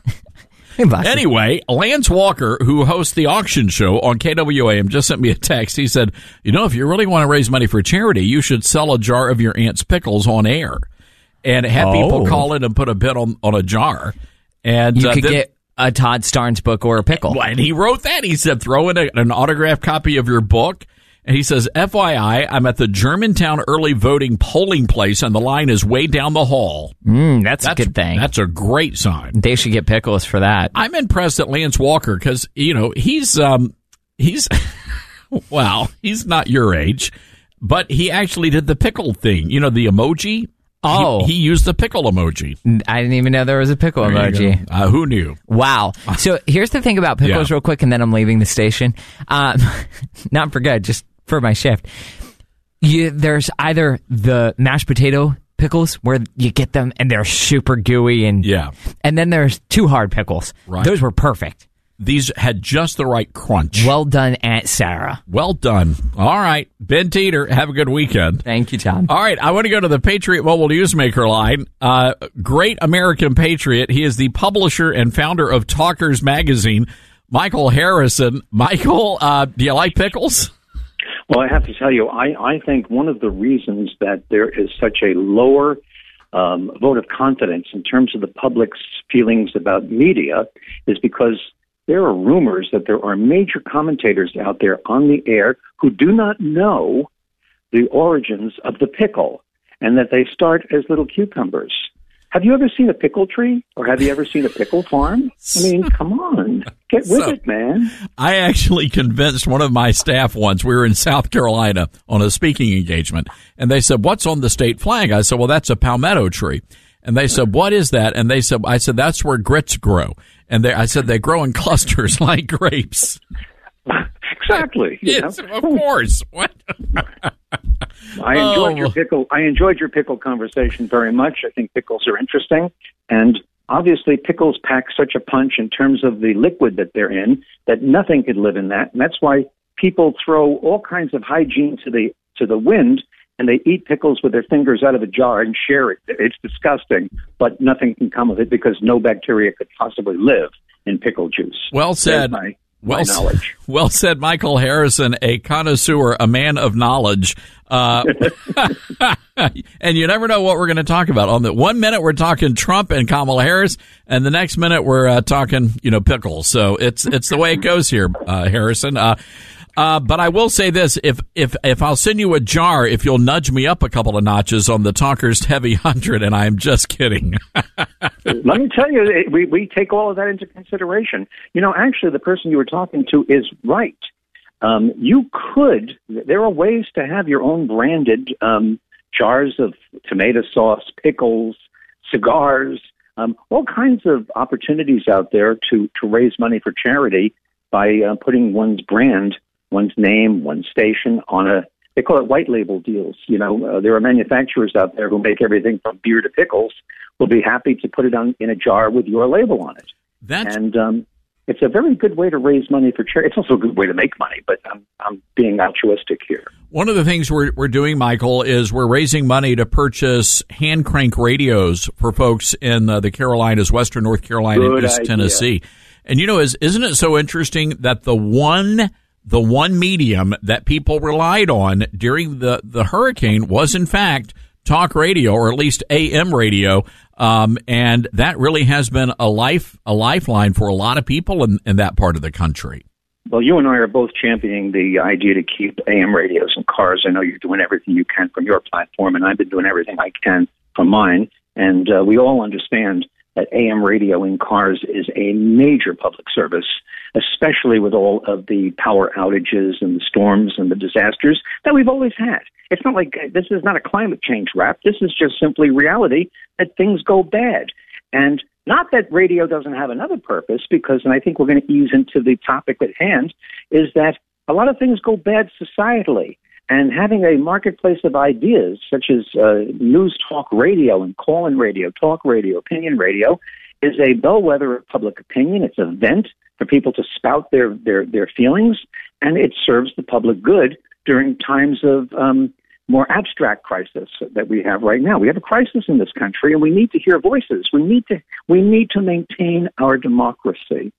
Anyway, Lance Walker, who hosts the auction show on KWAM, just sent me a text. He said, if you really want to raise money for charity, you should sell a jar of your aunt's pickles on air. And have people call in and put a bid on a jar. And you could get a Todd Starnes book or a pickle. And he wrote that. He said, throw in an autographed copy of your book. And he says, FYI, I'm at the Germantown early voting polling place, and the line is way down the hall. That's a good thing. That's a great sign. They should get pickles for that. I'm impressed at Lance Walker because, he's well, he's not your age, but he actually did the pickle thing. The emoji. Oh. He used the pickle emoji. I didn't even know there was a pickle emoji. Who knew? Wow. So here's the thing about pickles real quick, and then I'm leaving the station. Not for good, just for my shift. There's either the mashed potato pickles where you get them and they're super gooey, and then there's too hard pickles. Right. Those were perfect. these had just the right crunch. Well done, Aunt Sarah. Well done. All right. Ben Teeter, have a good weekend. Thank you, Tom. All right. I want to go to the Patriot Mobile Newsmaker line. Great American Patriot. He is the publisher and founder of Talkers Magazine, Michael Harrison. Michael, do you like pickles? Well, I have to tell you, I think one of the reasons that there is such a lower vote of confidence in terms of the public's feelings about media is because there are rumors that there are major commentators out there on the air who do not know the origins of the pickle and that they start as little cucumbers. Have you ever seen a pickle tree or have you ever seen a pickle farm? I mean, come on, get with it, man. I actually convinced one of my staff once. We were in South Carolina on a speaking engagement, and they said, "What's on the state flag?" I said, "Well, that's a palmetto tree." And they said, "What is that?" And they said, "I said that's where grits grow." And I said they grow in clusters like grapes. Exactly. Yes, of course. What? I enjoyed your pickle conversation very much. I think pickles are interesting, and obviously pickles pack such a punch in terms of the liquid that they're in that nothing could live in that, and that's why people throw all kinds of hygiene to the wind, and they eat pickles with their fingers out of a jar and share it. It's disgusting, but nothing can come of it because no bacteria could possibly live in pickle juice. Well said. Knowledge. Well said, Michael Harrison, a connoisseur, a man of knowledge. And you never know what we're going to talk about. On the 1 minute, we're talking Trump and Kamala Harris, and the next minute, we're talking, pickles. So it's the way it goes here, Harrison. But I will say this: if I'll send you a jar, if you'll nudge me up a couple of notches on the Talkers Heavy 100, and I am just kidding. Let me tell you, we take all of that into consideration. Actually, the person you were talking to is right. There are ways to have your own branded jars of tomato sauce, pickles, cigars, all kinds of opportunities out there to raise money for charity by putting one's brand, one's name, one's station on they call it white label deals. There are manufacturers out there who make everything from beer to pickles. Will be happy to put it in a jar with your label on it. It's a very good way to raise money for charity. It's also a good way to make money, but I'm being altruistic here. One of the things we're doing, Michael, is we're raising money to purchase hand crank radios for folks in the Carolinas, Western North Carolina, and East Tennessee. And isn't it so interesting that the one medium that people relied on during the hurricane was in fact talk radio, or at least AM radio, and that really has been a lifeline for a lot of people in that part of the country. Well, you and I are both championing the idea to keep AM radios in cars. I know you're doing everything you can from your platform, and I've been doing everything I can from mine. And we all understand that AM radio in cars is a major public service, especially with all of the power outages and the storms and the disasters that we've always had. It's not like this is not a climate change rap. This is just simply reality that things go bad. And not that radio doesn't have another purpose, because, and I think we're going to ease into the topic at hand, is that a lot of things go bad societally. And having a marketplace of ideas, such as news talk radio and call-in radio, talk radio, opinion radio, is a bellwether of public opinion. It's a vent for people to spout their feelings, and it serves the public good during times of more abstract crisis that we have right now. We have a crisis in this country, and we need to hear voices. We need to maintain our democracy.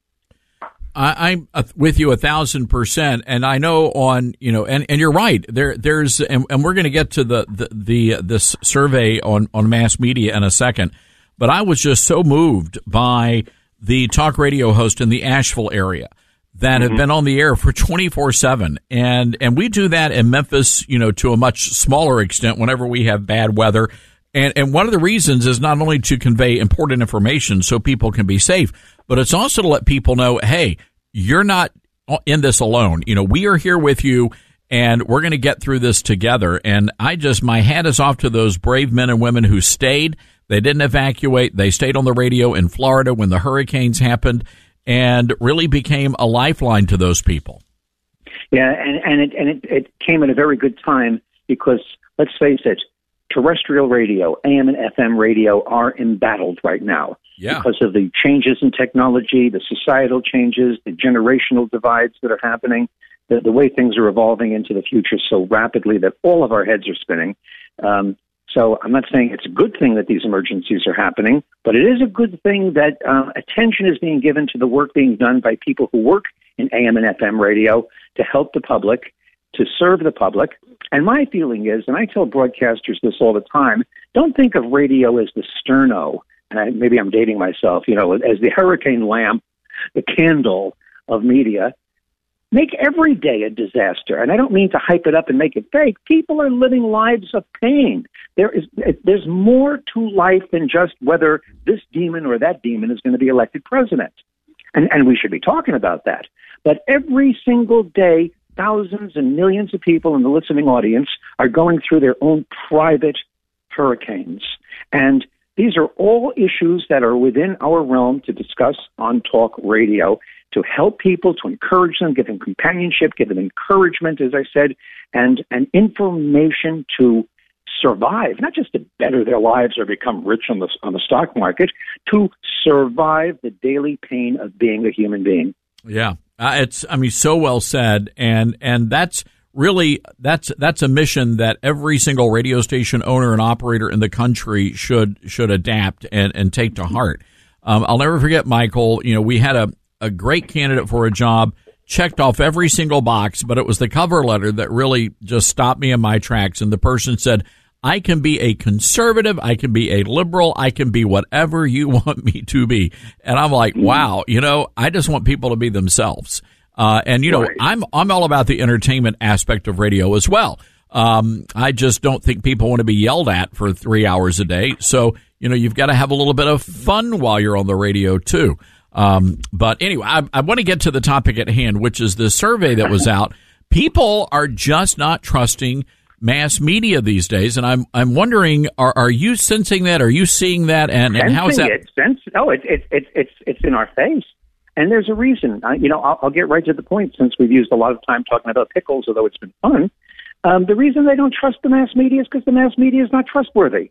I'm with you 1,000%, and I know and you're right. There's and we're going to get to this survey on mass media in a second, but I was just so moved by the talk radio host in the Asheville area that have been on the air for 24/7, and we do that in Memphis, to a much smaller extent whenever we have bad weather. And one of the reasons is not only to convey important information so people can be safe, but it's also to let people know, hey, you're not in this alone. We are here with you, and we're going to get through this together. And my hat is off to those brave men and women who stayed. They didn't evacuate. They stayed on the radio in Florida when the hurricanes happened and really became a lifeline to those people. Yeah, and it came at a very good time because, let's face it, terrestrial radio, AM and FM radio, are embattled right now because of the changes in technology, the societal changes, the generational divides that are happening, the way things are evolving into the future so rapidly that all of our heads are spinning. So I'm not saying it's a good thing that these emergencies are happening, but it is a good thing that attention is being given to the work being done by people who work in AM and FM radio to help the public, to serve the public. And my feeling is, and I tell broadcasters this all the time, don't think of radio as the sterno, and maybe I'm dating myself, as the hurricane lamp, the candle of media. Make every day a disaster. And I don't mean to hype it up and make it fake. People are living lives of pain. There's more to life than just whether this demon or that demon is going to be elected president. And we should be talking about that. But every single day, thousands and millions of people in the listening audience are going through their own private hurricanes. And these are all issues that are within our realm to discuss on talk radio, to help people, to encourage them, give them companionship, give them encouragement, as I said, and information to survive, not just to better their lives or become rich on the stock market, to survive the daily pain of being a human being. Yeah, so well said, and that's really that's a mission that every single radio station owner and operator in the country should adapt and take to heart. I'll never forget, Michael. We had a great candidate for a job, checked off every single box, but it was the cover letter that really just stopped me in my tracks. And the person said, I can be a conservative, I can be a liberal, I can be whatever you want me to be. And I'm like, wow, I just want people to be themselves. And I'm all about the entertainment aspect of radio as well. I just don't think people want to be yelled at for 3 hours a day. So, you've got to have a little bit of fun while you're on the radio too. But anyway, I want to get to the topic at hand, which is the survey that was out. People are just not trusting mass media these days, and I'm wondering, are you sensing that? Are you seeing that? And how is that? It's in our face, and there's a reason. I'll get right to the point since we've used a lot of time talking about pickles, although it's been fun. The reason they don't trust the mass media is because the mass media is not trustworthy.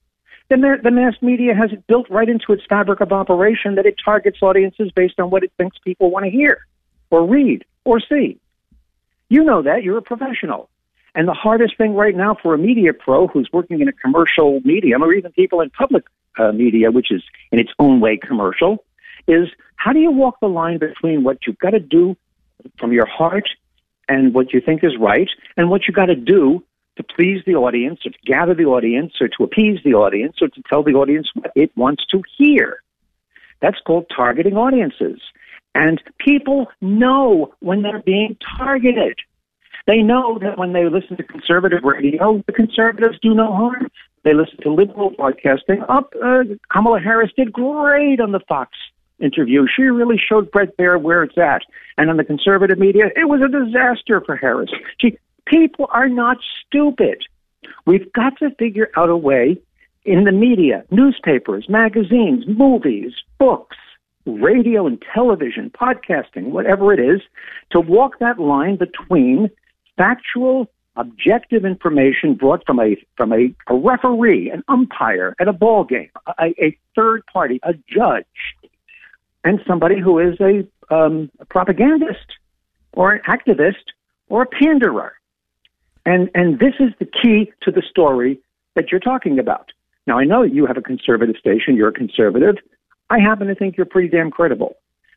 The mass media has it built right into its fabric of operation that it targets audiences based on what it thinks people want to hear or read or see. You know that. You're a professional. And the hardest thing right now for a media pro who's working in a commercial medium, or even people in public media, which is in its own way commercial, is how do you walk the line between what you've got to do from your heart and what you think is right, and what you got to do to please the audience, or to gather the audience, or to appease the audience, or to tell the audience what it wants to hear. That's called targeting audiences. And people know when they're being targeted. They know that when they listen to conservative radio, the conservatives do no harm. They listen to liberal broadcasting. Kamala Harris did great on the Fox interview. She really showed Bret Baier where it's at. And on the conservative media, it was a disaster for Harris. People are not stupid. We've got to figure out a way in the media, newspapers, magazines, movies, books, radio and television, podcasting, whatever it is, to walk that line between factual, objective information brought from a referee, an umpire at a ball game, a third party, a judge, and somebody who is a propagandist or an activist or a panderer. And this is the key to the story that you're talking about. Now, I know you have a conservative station. You're a conservative. I happen to think you're pretty damn credible.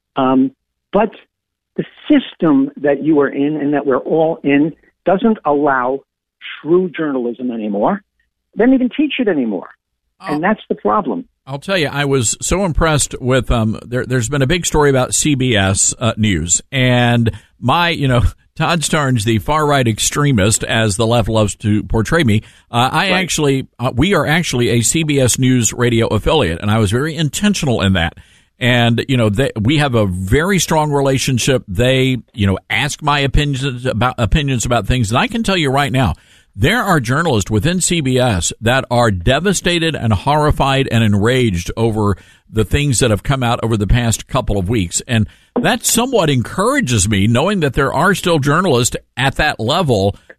But the system that you are in and that we're all in doesn't allow true journalism anymore. They don't even teach it anymore. And that's the problem. I'll tell you, I was so impressed with there's been a big story about CBS News, and Todd Starnes, the far-right extremist, as the left loves to portray me, we are actually a CBS News radio affiliate, and I was very intentional in that. And, we have a very strong relationship. They, ask my opinions about things. And I can tell you right now, there are journalists within CBS that are devastated and horrified and enraged over the things that have come out over the past couple of weeks. And that somewhat encourages me, knowing that there are still journalists at that level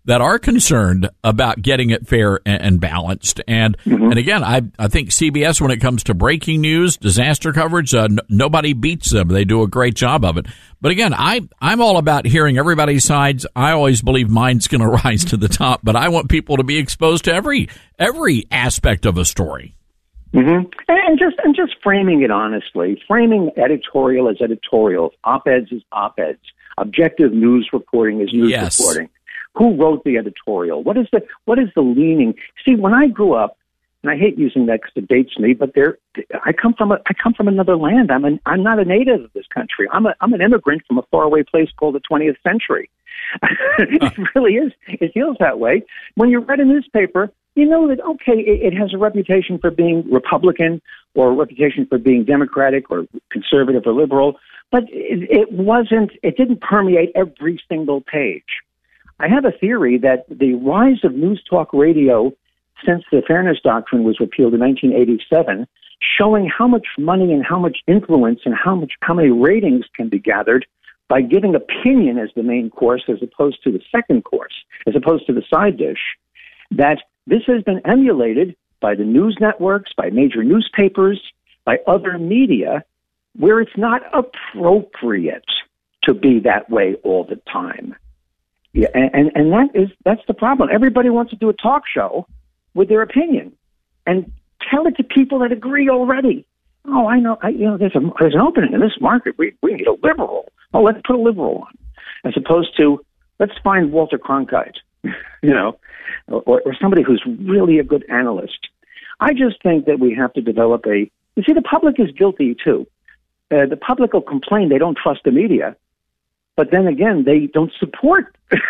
that are concerned about getting it fair and balanced. And and again, I think CBS, when it comes to breaking news, disaster coverage, nobody beats them. They do a great job of it. But again, I'm all about hearing everybody's sides. I always believe mine's going to rise to the top, but I want people to be exposed to every aspect of a story. And just framing it honestly, framing editorial as editorial, op-eds as op-eds, objective news reporting as news reporting. Who wrote the editorial? What is the leaning? See, when I grew up, and I hate using that because it dates me, but I come from another land. I'm not a native of this country. I'm an immigrant from a faraway place called the 20th century. It really is. It feels that way. When you read a newspaper, you know that, okay, it has a reputation for being Republican or a reputation for being Democratic or conservative or liberal, but it didn't permeate every single page. I have a theory that the rise of news talk radio since the Fairness Doctrine was repealed in 1987, showing how much money and how much influence and how many ratings can be gathered by giving opinion as the main course as opposed to the second course, as opposed to the side dish, that this has been emulated by the news networks, by major newspapers, by other media, where it's not appropriate to be that way all the time. Yeah, and that's the problem. Everybody wants to do a talk show with their opinion and tell it to people that agree already. Oh, I know. There's an opening in this market. We need a liberal. Oh, let's put a liberal on, as opposed to let's find Walter Cronkite, or somebody who's really a good analyst. I just think that we have to develop you see, the public is guilty too. The public will complain they don't trust the media. But then again, they don't support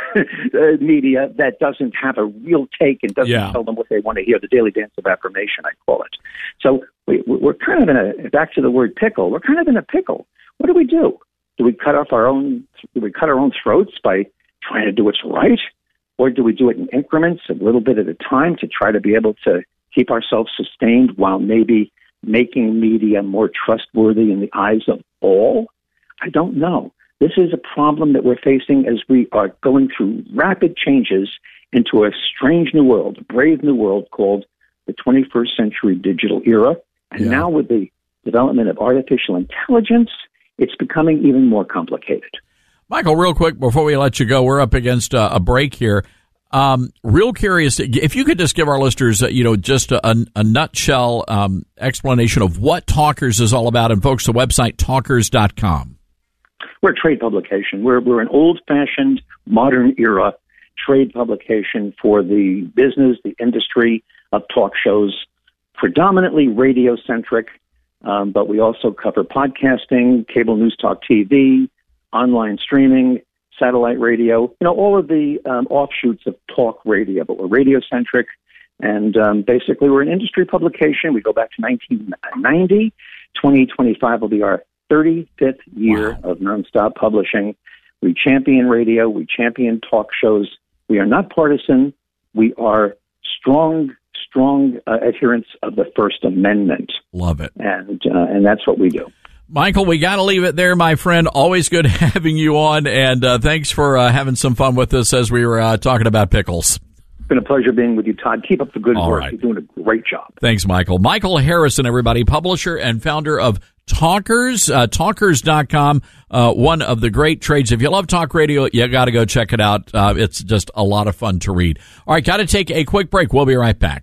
media that doesn't have a real take and doesn't tell them what they want to hear, the daily dance of affirmation, I call it. So we're kind of back to the word pickle, we're kind of in a pickle. What do? Do we cut our own throats by trying to do what's right? Or do we do it in increments, a little bit at a time, to try to be able to keep ourselves sustained while maybe making media more trustworthy in the eyes of all? I don't know. This is a problem that we're facing as we are going through rapid changes into a strange new world, a brave new world called the 21st century digital era. And now with the development of artificial intelligence, it's becoming even more complicated. Michael, real quick, before we let you go, we're up against a break here. Real curious, if you could just give our listeners, just a nutshell explanation of what Talkers is all about, and folks, the website talkers.com. We're a trade publication. We're an old-fashioned, modern-era trade publication for the business, the industry of talk shows, predominantly radio-centric, but we also cover podcasting, cable news talk TV, online streaming, satellite radio, all of the offshoots of talk radio, but we're radio-centric, and basically we're an industry publication. We go back to 1990. 2025 will be our 35th year of nonstop publishing. We champion radio. We champion talk shows. We are not partisan. We are strong adherents of the First Amendment. Love it. And that's what we do. Michael, we got to leave it there, my friend. Always good having you on, and thanks for having some fun with us as we were talking about pickles. It's been a pleasure being with you, Todd. Keep up the good work. Right. You're doing a great job. Thanks, Michael. Michael Harrison, everybody, publisher and founder of Talkers, talkers.com, one of the great trades. If you love talk radio, you got to go check it out. It's just a lot of fun to read. All right, got to take a quick break. We'll be right back.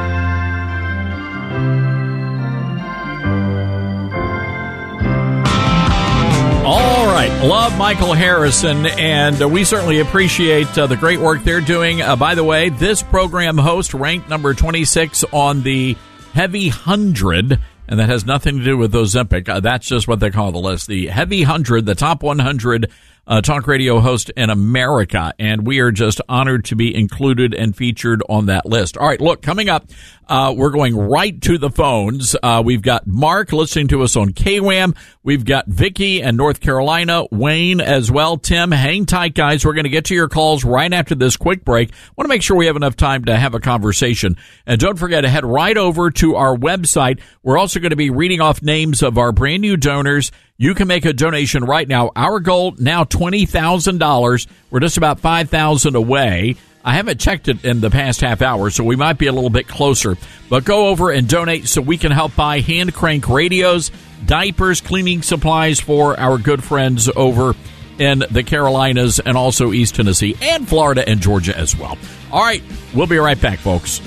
All right, love Michael Harrison, and we certainly appreciate the great work they're doing. By the way, this program host ranked number 26 on the Heavy 100, and that has nothing to do with Ozempic. That's just what they call the list. The Heavy 100, the top 100 talk radio host in America, and we are just honored to be included and featured on that list. All right, look, coming up, we're going right to the phones. We've got Mark listening to us on KWAM. We've got Vicky in North Carolina, Wayne as well. Tim, hang tight, guys. We're going to get to your calls right after this quick break. Want to make sure we have enough time to have a conversation. And don't forget to head right over to our website. We're also going to be reading off names of our brand new donors. You can make a donation right now. Our goal now $20,000. We're just about $5,000 away. I haven't checked it in the past half hour, so we might be a little bit closer. But go over and donate so we can help buy hand crank radios, diapers, cleaning supplies for our good friends over in the Carolinas and also East Tennessee and Florida and Georgia as well. All right, we'll be right back, folks.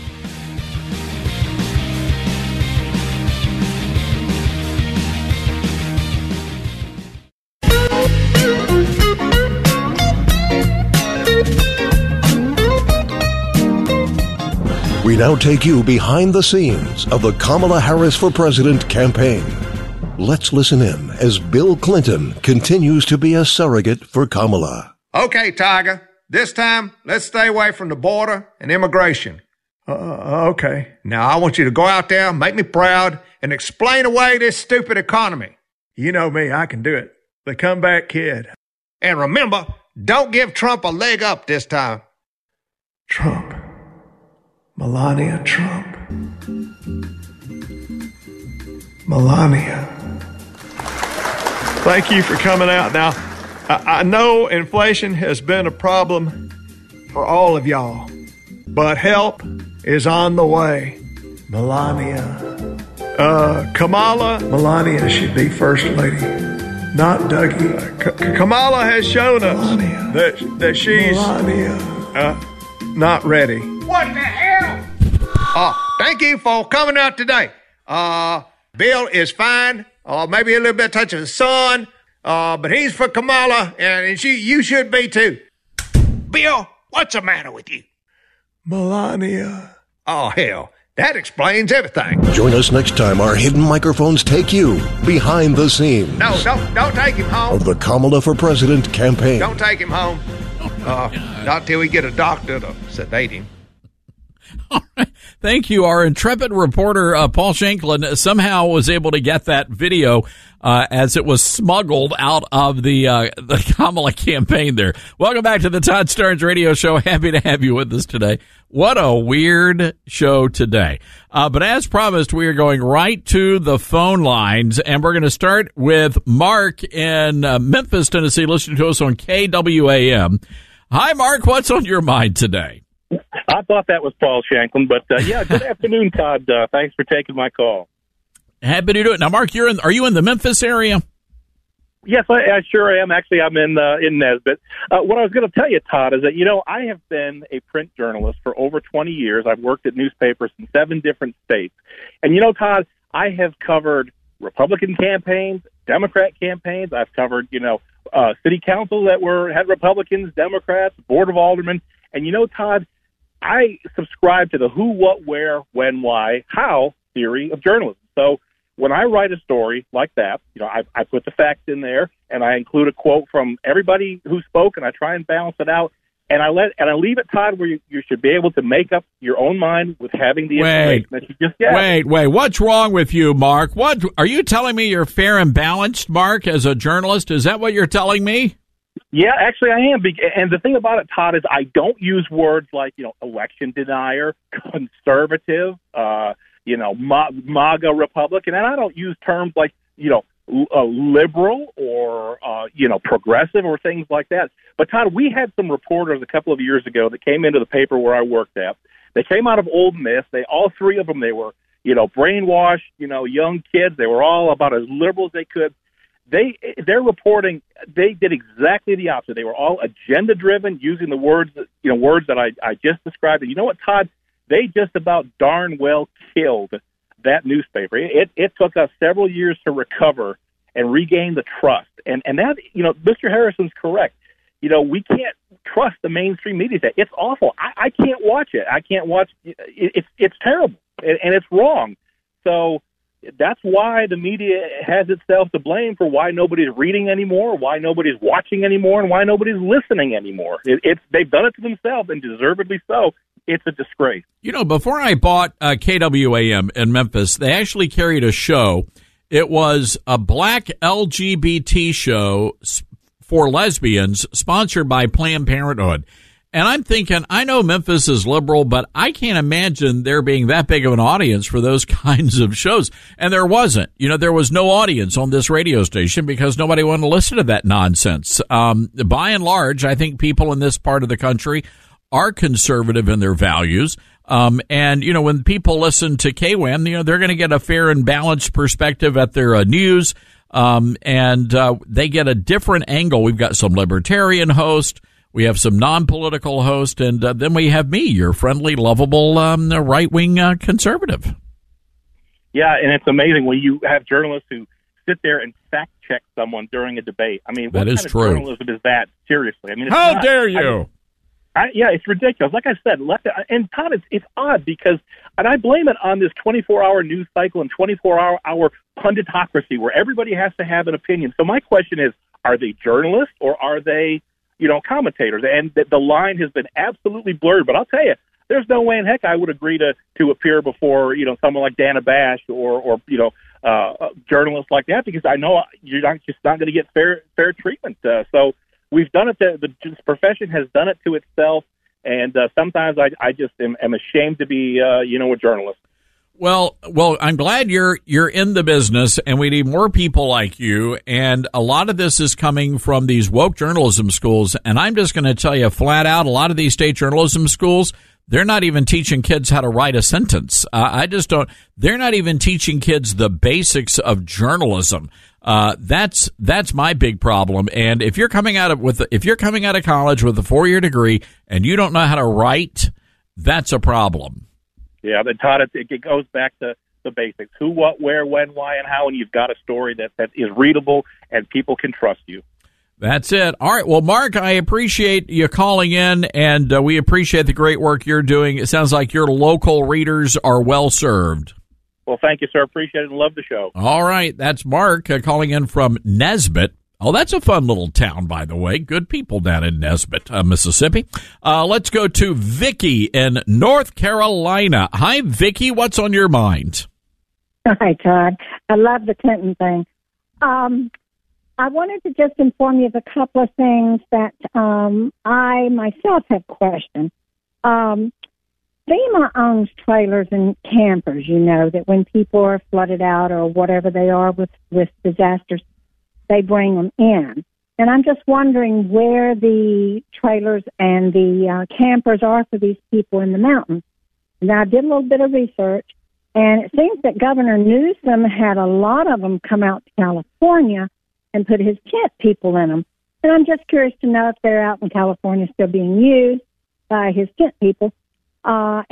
We now take you behind the scenes of the Kamala Harris for President campaign. Let's listen in as Bill Clinton continues to be a surrogate for Kamala. Okay, Tiger. This time, let's stay away from the border and immigration. Okay. Now, I want you to go out there, make me proud, and explain away this stupid economy. You know me, I can do it. The comeback kid. And remember, don't give Trump a leg up this time. Trump. Melania Trump. Melania. Thank you for coming out. Now, I know inflation has been a problem for all of y'all, but help is on the way. Melania. Kamala. Melania should be first lady, not Dougie. Kamala has shown us that she's not ready. What the hell? Thank you for coming out today. Bill is fine. Maybe a little bit touch of the sun. But he's for Kamala, and you should be too. Bill, what's the matter with you? Melania. Oh, hell. That explains everything. Join us next time our hidden microphones take you behind the scenes. No, don't take him home. Of the Kamala for President campaign. Don't take him home. Not till we get a doctor to sedate him. All right. Thank you. Our intrepid reporter, Paul Shanklin, somehow was able to get that video as it was smuggled out of the Kamala campaign there. Welcome back to the Todd Starnes Radio Show. Happy to have you with us today. What a weird show today. But as promised, we are going right to the phone lines, and we're going to start with Mark in Memphis, Tennessee, listening to us on KWAM. Hi, Mark. What's on your mind today? I thought that was Paul Shanklin, but yeah, good afternoon, Todd. Thanks for taking my call. Happy to do it. Now, Mark, are you in the Memphis area? Yes, I sure am. Actually, I'm in Nesbitt. What I was going to tell you, Todd, is that, I have been a print journalist for over 20 years. I've worked at newspapers in 7 different states. And, Todd, I have covered Republican campaigns, Democrat campaigns. I've covered, city councils that had Republicans, Democrats, Board of Aldermen. And, Todd, I subscribe to the who, what, where, when, why, how theory of journalism. So when I write a story like that, I put the facts in there, and I include a quote from everybody who spoke, and I try and balance it out. And I leave it, Todd, where you should be able to make up your own mind with having the information that you just get. Wait. What's wrong with you, Mark? What are you telling me? You're fair and balanced, Mark, as a journalist? Is that what you're telling me? Yeah, actually I am. And the thing about it, Todd, is I don't use words like, election denier, conservative, MAGA Republican, and I don't use terms like, liberal or, progressive or things like that. But, Todd, we had some reporters a couple of years ago that came into the paper where I worked at. They came out of Ole Miss. All 3 of them, they were, brainwashed, young kids. They were all about as liberal as they could. Their reporting, they did exactly the opposite. They were all agenda driven, using the words that I just described. And you know what, Todd? They just about darn well killed that newspaper. It took us several years to recover and regain the trust. And that, Mr. Harrison's correct. We can't trust the mainstream media. It's awful. I can't watch it. I can't watch it. It's terrible and it's wrong. So that's why the media has itself to blame for why nobody's reading anymore, why nobody's watching anymore, and why nobody's listening anymore. They've done it to themselves, and deservedly so. It's a disgrace. Before I bought KWAM in Memphis, they actually carried a show. It was a black LGBT show for lesbians sponsored by Planned Parenthood. And I'm thinking, I know Memphis is liberal, but I can't imagine there being that big of an audience for those kinds of shows. And there wasn't. There was no audience on this radio station because nobody wanted to listen to that nonsense. By and large, I think people in this part of the country are conservative in their values. And, when people listen to KWAM, they're going to get a fair and balanced perspective at their news. And they get a different angle. We've got some libertarian host. We have some non-political host. And then we have me, your friendly, lovable right-wing conservative. Yeah, and it's amazing when you have journalists who sit there and fact-check someone during a debate. I mean, what kind of journalism is that? Seriously. I mean, it's How dare you? Yeah, it's ridiculous. Like I said, and Todd, it's odd because, and I blame it on this 24-hour news cycle and 24-hour punditocracy where everybody has to have an opinion. So my question is, are they journalists or are they, commentators? And the line has been absolutely blurred. But I'll tell you, there's no way in heck I would agree to appear before, someone like Dana Bash or journalists like that, because I know you're just not going to get fair treatment. So we've done it. The profession has done it to itself, and sometimes I just am ashamed to be a journalist. Well, I'm glad you're in the business, and we need more people like you. And a lot of this is coming from these woke journalism schools. And I'm just going to tell you flat out, a lot of these state journalism schools, they're not even teaching kids how to write a sentence. They're not even teaching kids the basics of journalism. That's my big problem. And if you're coming out of college with a 4-year degree and you don't know how to write, that's a problem. Yeah, but Todd, it goes back to the basics: who, what, where, when, why, and how. And you've got a story that is readable and people can trust you. That's it. All right. Well, Mark, I appreciate you calling in, and we appreciate the great work you're doing. It sounds like your local readers are well served. Well, thank you, sir. Appreciate it and love the show. All right. That's Mark calling in from Nesbitt. Oh, that's a fun little town, by the way. Good people down in Nesbitt, Mississippi. Let's go to Vicky in North Carolina. Hi, Vicky. What's on your mind? Hi, Todd. I love the Clinton thing. I wanted to just inform you of a couple of things that I myself have questioned. FEMA owns trailers and campers, that when people are flooded out or whatever they are with disasters, they bring them in. And I'm just wondering where the trailers and the campers are for these people in the mountains. Now, I did a little bit of research, and it seems that Governor Newsom had a lot of them come out to California and put his tent people in them. And I'm just curious to know if they're out in California still being used by his tent people, why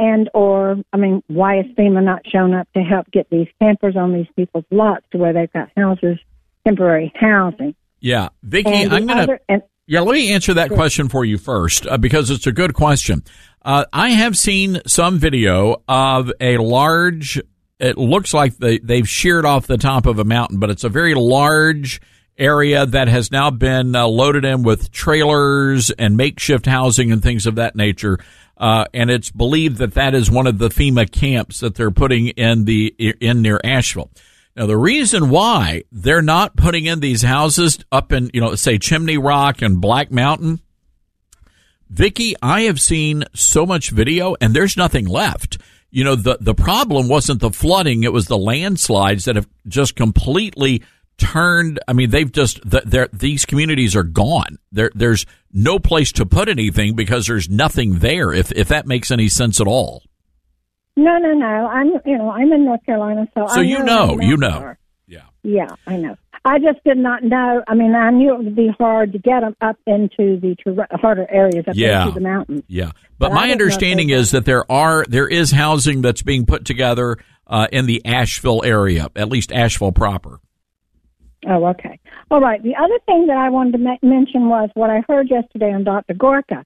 is FEMA not showing up to help get these campers on these people's lots to where they've got houses, temporary housing? Yeah, Vicki, let me answer that question for you first, because it's a good question. I have seen some video of a large, it looks like they've sheared off the top of a mountain, but it's a very large area that has now been loaded in with trailers and makeshift housing and things of that nature. And it's believed that is one of the FEMA camps that they're putting in near Asheville. Now, the reason why they're not putting in these houses up in, say Chimney Rock and Black Mountain, Vicky, I have seen so much video and there's nothing left. The problem wasn't the flooding. It was the landslides that have just completely turned. I mean, these communities are gone. There's no place to put anything because there's nothing there, if that makes any sense at all. No. I'm in North Carolina, so you know. Yeah, I know. I just did not know. I mean, I knew it would be hard to get them up into the harder areas up into the mountains. Yeah, but my understanding is that there is housing that's being put together in the Asheville area, at least Asheville proper. Oh, okay. All right. The other thing that I wanted to mention was what I heard yesterday on Dr. Gorka.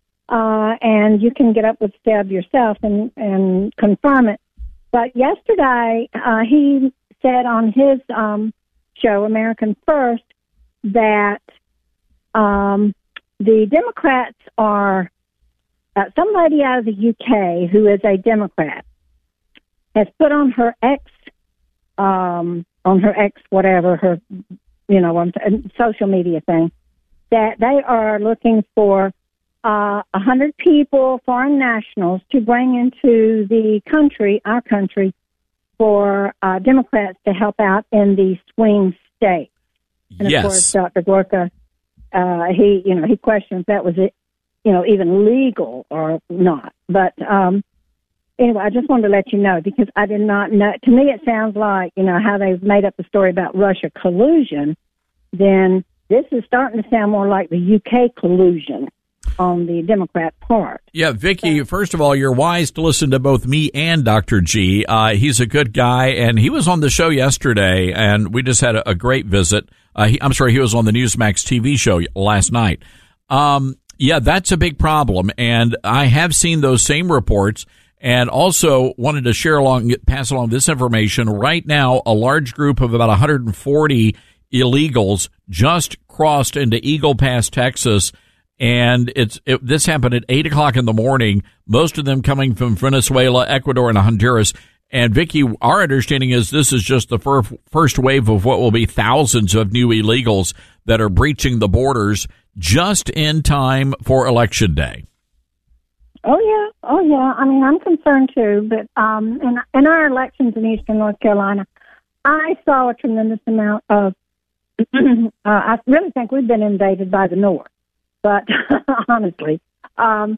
And you can get up with Steb yourself and confirm it. But yesterday, he said on his show, American First, that the Democrats are somebody out of the UK who is a Democrat has put on her social media thing, that they are looking for 100 people, foreign nationals, to bring into the country, our country, for Democrats to help out in the swing states. And of course, Dr. Gorka, he questions that was even legal or not. But anyway, I just wanted to let you know because I did not know. To me, it sounds like, how they've made up the story about Russia collusion. Then this is starting to sound more like the UK collusion on the Democrat part. Yeah, Vicki, first of all, you're wise to listen to both me and Dr. G. He's a good guy, and he was on the show yesterday, and we just had a great visit. He was on the Newsmax TV show last night. Yeah, that's a big problem, and I have seen those same reports, and also wanted to pass along this information. Right now, a large group of about 140 illegals just crossed into Eagle Pass, Texas, and this happened at 8 o'clock in the morning, most of them coming from Venezuela, Ecuador, and Honduras. And, Vicki, our understanding is this is just the first wave of what will be thousands of new illegals that are breaching the borders just in time for Election Day. Oh, yeah. I mean, I'm concerned, too. But in our elections in eastern North Carolina, I saw a tremendous amount of I really think we've been invaded by the North. But, honestly, I'm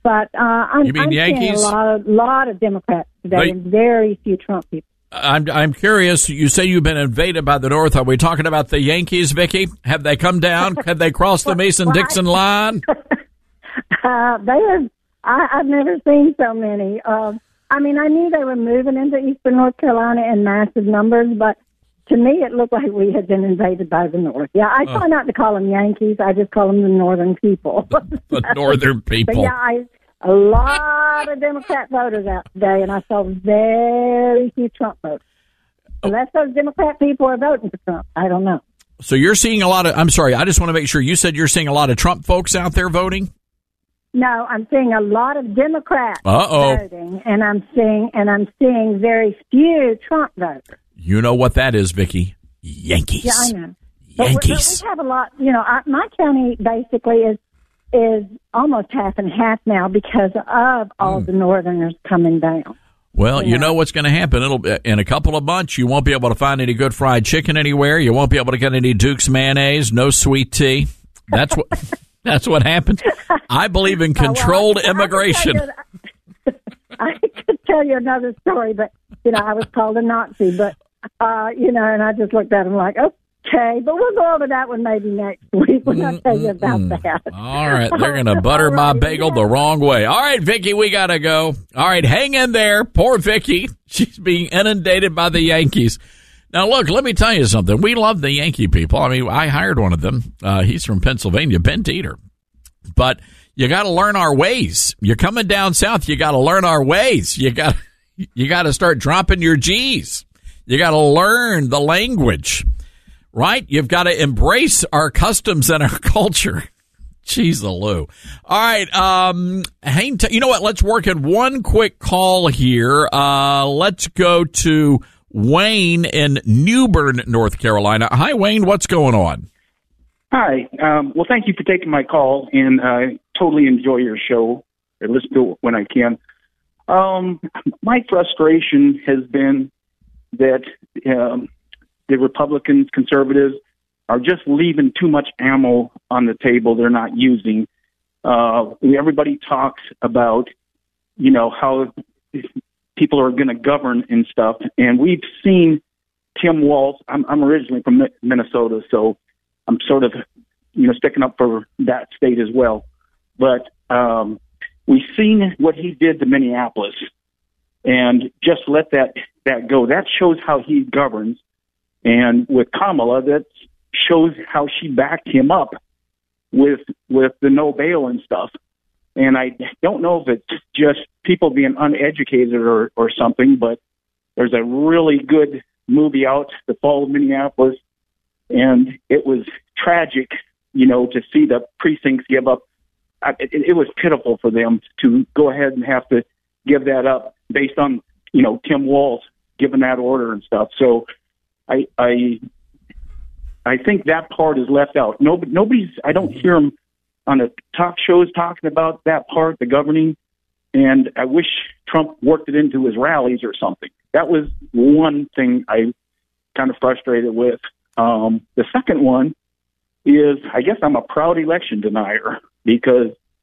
Yankees? seeing a lot of Democrats today and very few Trump people. I'm curious. You say you've been invaded by the North. Are we talking about the Yankees, Vicki? Have they come down? Have they crossed the Mason-Dixon line? They have. I've never seen so many. I knew they were moving into eastern North Carolina in massive numbers, but to me it looked like we had been invaded by the North. Yeah, I try not to call them Yankees. I just call them the Northern people. The Northern people. But yeah, a lot of Democrat voters out today, and I saw very few Trump voters. Unless those Democrat people are voting for Trump. I don't know. So you're seeing a lot of, I'm sorry, I just want to make sure, you said you're seeing a lot of Trump folks out there voting? No, I'm seeing a lot of Democrats voting, and I'm seeing very few Trump voters. You know what that is, Vicki? Yankees. Yeah, I know. Yankees. But we have a lot, my county basically is almost half and half now because of all the Northerners coming down. Well, you know what's going to happen. It'll in a couple of months, you won't be able to find any good fried chicken anywhere. You won't be able to get any Duke's mayonnaise, no sweet tea. That's what happens. I believe in controlled immigration. I could tell you another story, but I was called a Nazi, but and I just looked at him like, okay, but we'll go over that one maybe next week when I tell you about that. All right, they're going to butter my bagel the wrong way. All right, Vicki, we got to go. All right, hang in there. Poor Vicki. She's being inundated by the Yankees. Now, look, let me tell you something. We love the Yankee people. I mean, I hired one of them. He's from Pennsylvania, Ben Dieter. But you got to learn our ways. You're coming down south. You got to learn our ways. You got to start dropping your G's. You got to learn the language, right? You've got to embrace our customs and our culture. Jeez, the Lou. All right. You know what? Let's work at one quick call here. Let's go to Wayne in New Bern, North Carolina. Hi, Wayne. What's going on? Hi. Well, thank you for taking my call, and I totally enjoy your show. I listen to it when I can. My frustration has been that the Republicans, conservatives, are just leaving too much ammo on the table they're not using. Everybody talks about, how people are going to govern and stuff. And we've seen Tim Walz. I'm originally from Minnesota, so I'm sort of, sticking up for that state as well. But we've seen what he did to Minneapolis, and just let that go. That shows how he governs. And with Kamala, that shows how she backed him up with the no bail and stuff. And I don't know if it's just people being uneducated or something, but there's a really good movie out, The Fall of Minneapolis, and it was tragic, to see the precincts give up. It was pitiful for them to go ahead and have to give that up based on, Tim Walz giving that order and stuff. So I think that part is left out. I don't hear them on the talk shows talking about that part, the governing, and I wish Trump worked it into his rallies or something. That was one thing I kind of frustrated with. The second one is, I guess I'm a proud election denier, because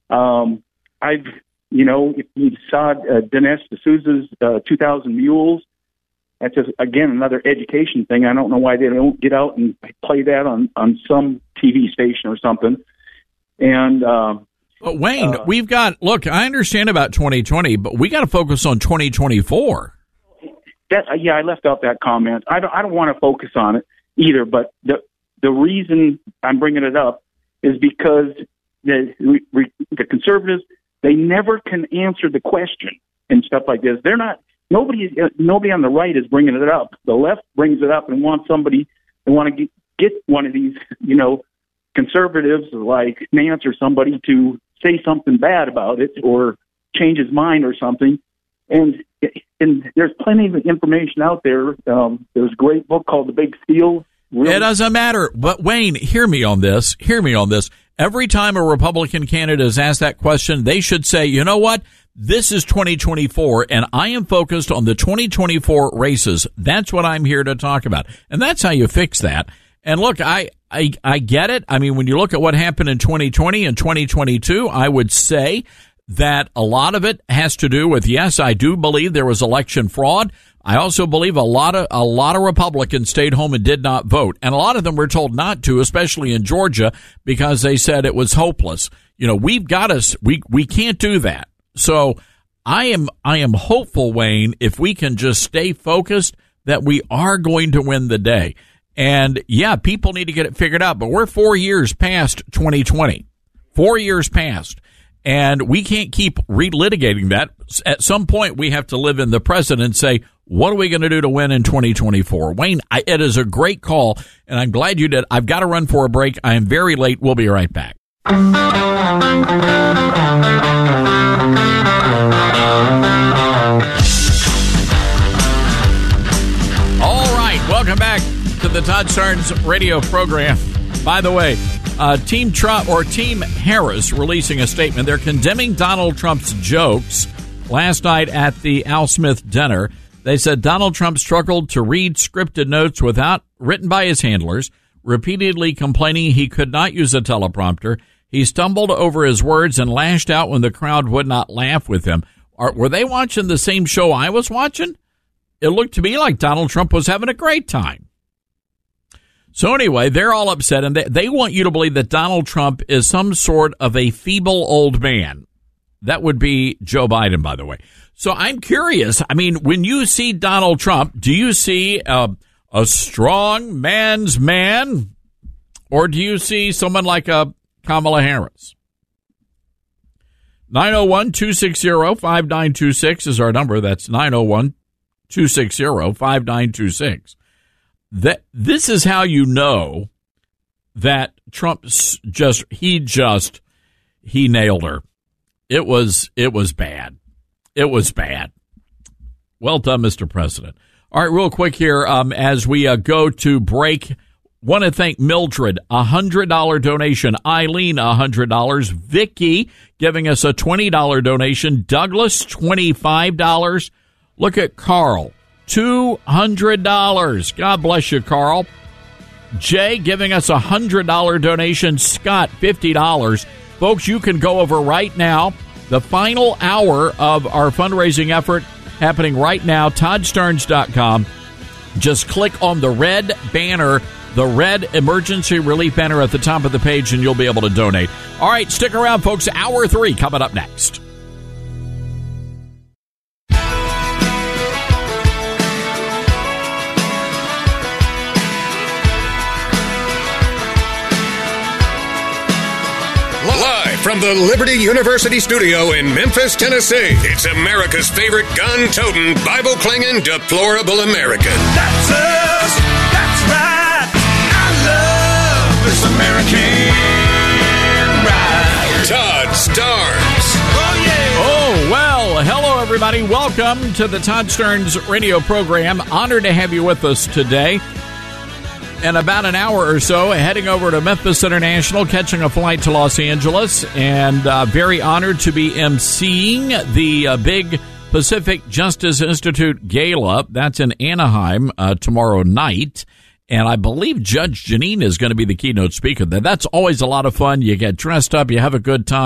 I've, if you saw Dinesh D'Souza's 2,000 Mules, that's just, again, another education thing. I don't know why they don't get out and play that on some TV station or something. And but Wayne, we've got, look, I understand about 2020, but we got to focus on 2024. I left out that comment. I don't want to focus on it either, but the reason I'm bringing it up is because the conservatives, they never can answer the question and stuff like this. They're not. Nobody on the right is bringing it up. The left brings it up and wants somebody. They want to get one of these, conservatives like Nance or somebody to say something bad about it or change his mind or something. And there's plenty of information out there. There's a great book called The Big Steal. It doesn't matter. But Wayne, hear me on this. Every time a Republican candidate is asked that question, they should say, you know what? This is 2024, and I am focused on the 2024 races. That's what I'm here to talk about. And that's how you fix that. And look, I get it. I mean, when you look at what happened in 2020 and 2022, I would say that a lot of it has to do with, yes, I do believe there was election fraud. I also believe a lot of Republicans stayed home and did not vote. And a lot of them were told not to, especially in Georgia, because they said it was hopeless. We've got we can't do that. So I am hopeful, Wayne, if we can just stay focused, that we are going to win the day. And yeah, people need to get it figured out, but we're 4 years past 2020, 4 years past, and we can't keep relitigating that. At some point, we have to live in the present and say, what are we going to do to win in 2024? Wayne, it is a great call, and I'm glad you did. I've got to run for a break. I am very late. We'll be right back. All right, welcome back to the Todd Starnes radio program. By the way, Team Trump or Team Harris releasing a statement. They're condemning Donald Trump's jokes last night at the Al Smith dinner. They said Donald Trump struggled to read scripted notes written by his handlers, repeatedly complaining he could not use a teleprompter. He stumbled over his words and lashed out when the crowd would not laugh with him. Were they watching the same show I was watching? It looked to me like Donald Trump was having a great time. So anyway, they're all upset, and they want you to believe that Donald Trump is some sort of a feeble old man. That would be Joe Biden, by the way. So I'm curious. I mean, when you see Donald Trump, do you see a strong man's man, or do you see someone like a Kamala Harris? 901-260-5926 is our number. That's 901-260-5926. This is how you know that Trump he nailed her. It was bad. It was bad. Well done, Mr. President. All right, real quick here, as we go to break, want to thank Mildred, $100 donation, Eileen, $100, Vicky giving us a $20 donation, Douglas, $25. Look at Carl, $200. God bless you, Carl. Jay giving us a $100 donation, Scott, $50. Folks, you can go over right now. The final hour of our fundraising effort happening right now, ToddStarnes.com. Just click on the red banner, the red emergency relief banner at the top of the page, and you'll be able to donate. All right, stick around, folks. Hour 3 coming up next. Live from the Liberty University studio in Memphis, Tennessee, it's America's favorite gun-toting, Bible-clinging, deplorable American. That's us. That's right. I love this American ride. Todd Starnes. Oh, yeah. Oh, well, hello, everybody. Welcome to the Todd Starnes radio program. Honored to have you with us today. In about an hour or so, heading over to Memphis International, catching a flight to Los Angeles, and very honored to be emceeing the big Pacific Justice Institute Gala. That's in Anaheim tomorrow night, and I believe Judge Jeanine is going to be the keynote speaker there. That's always a lot of fun. You get dressed up, you have a good time.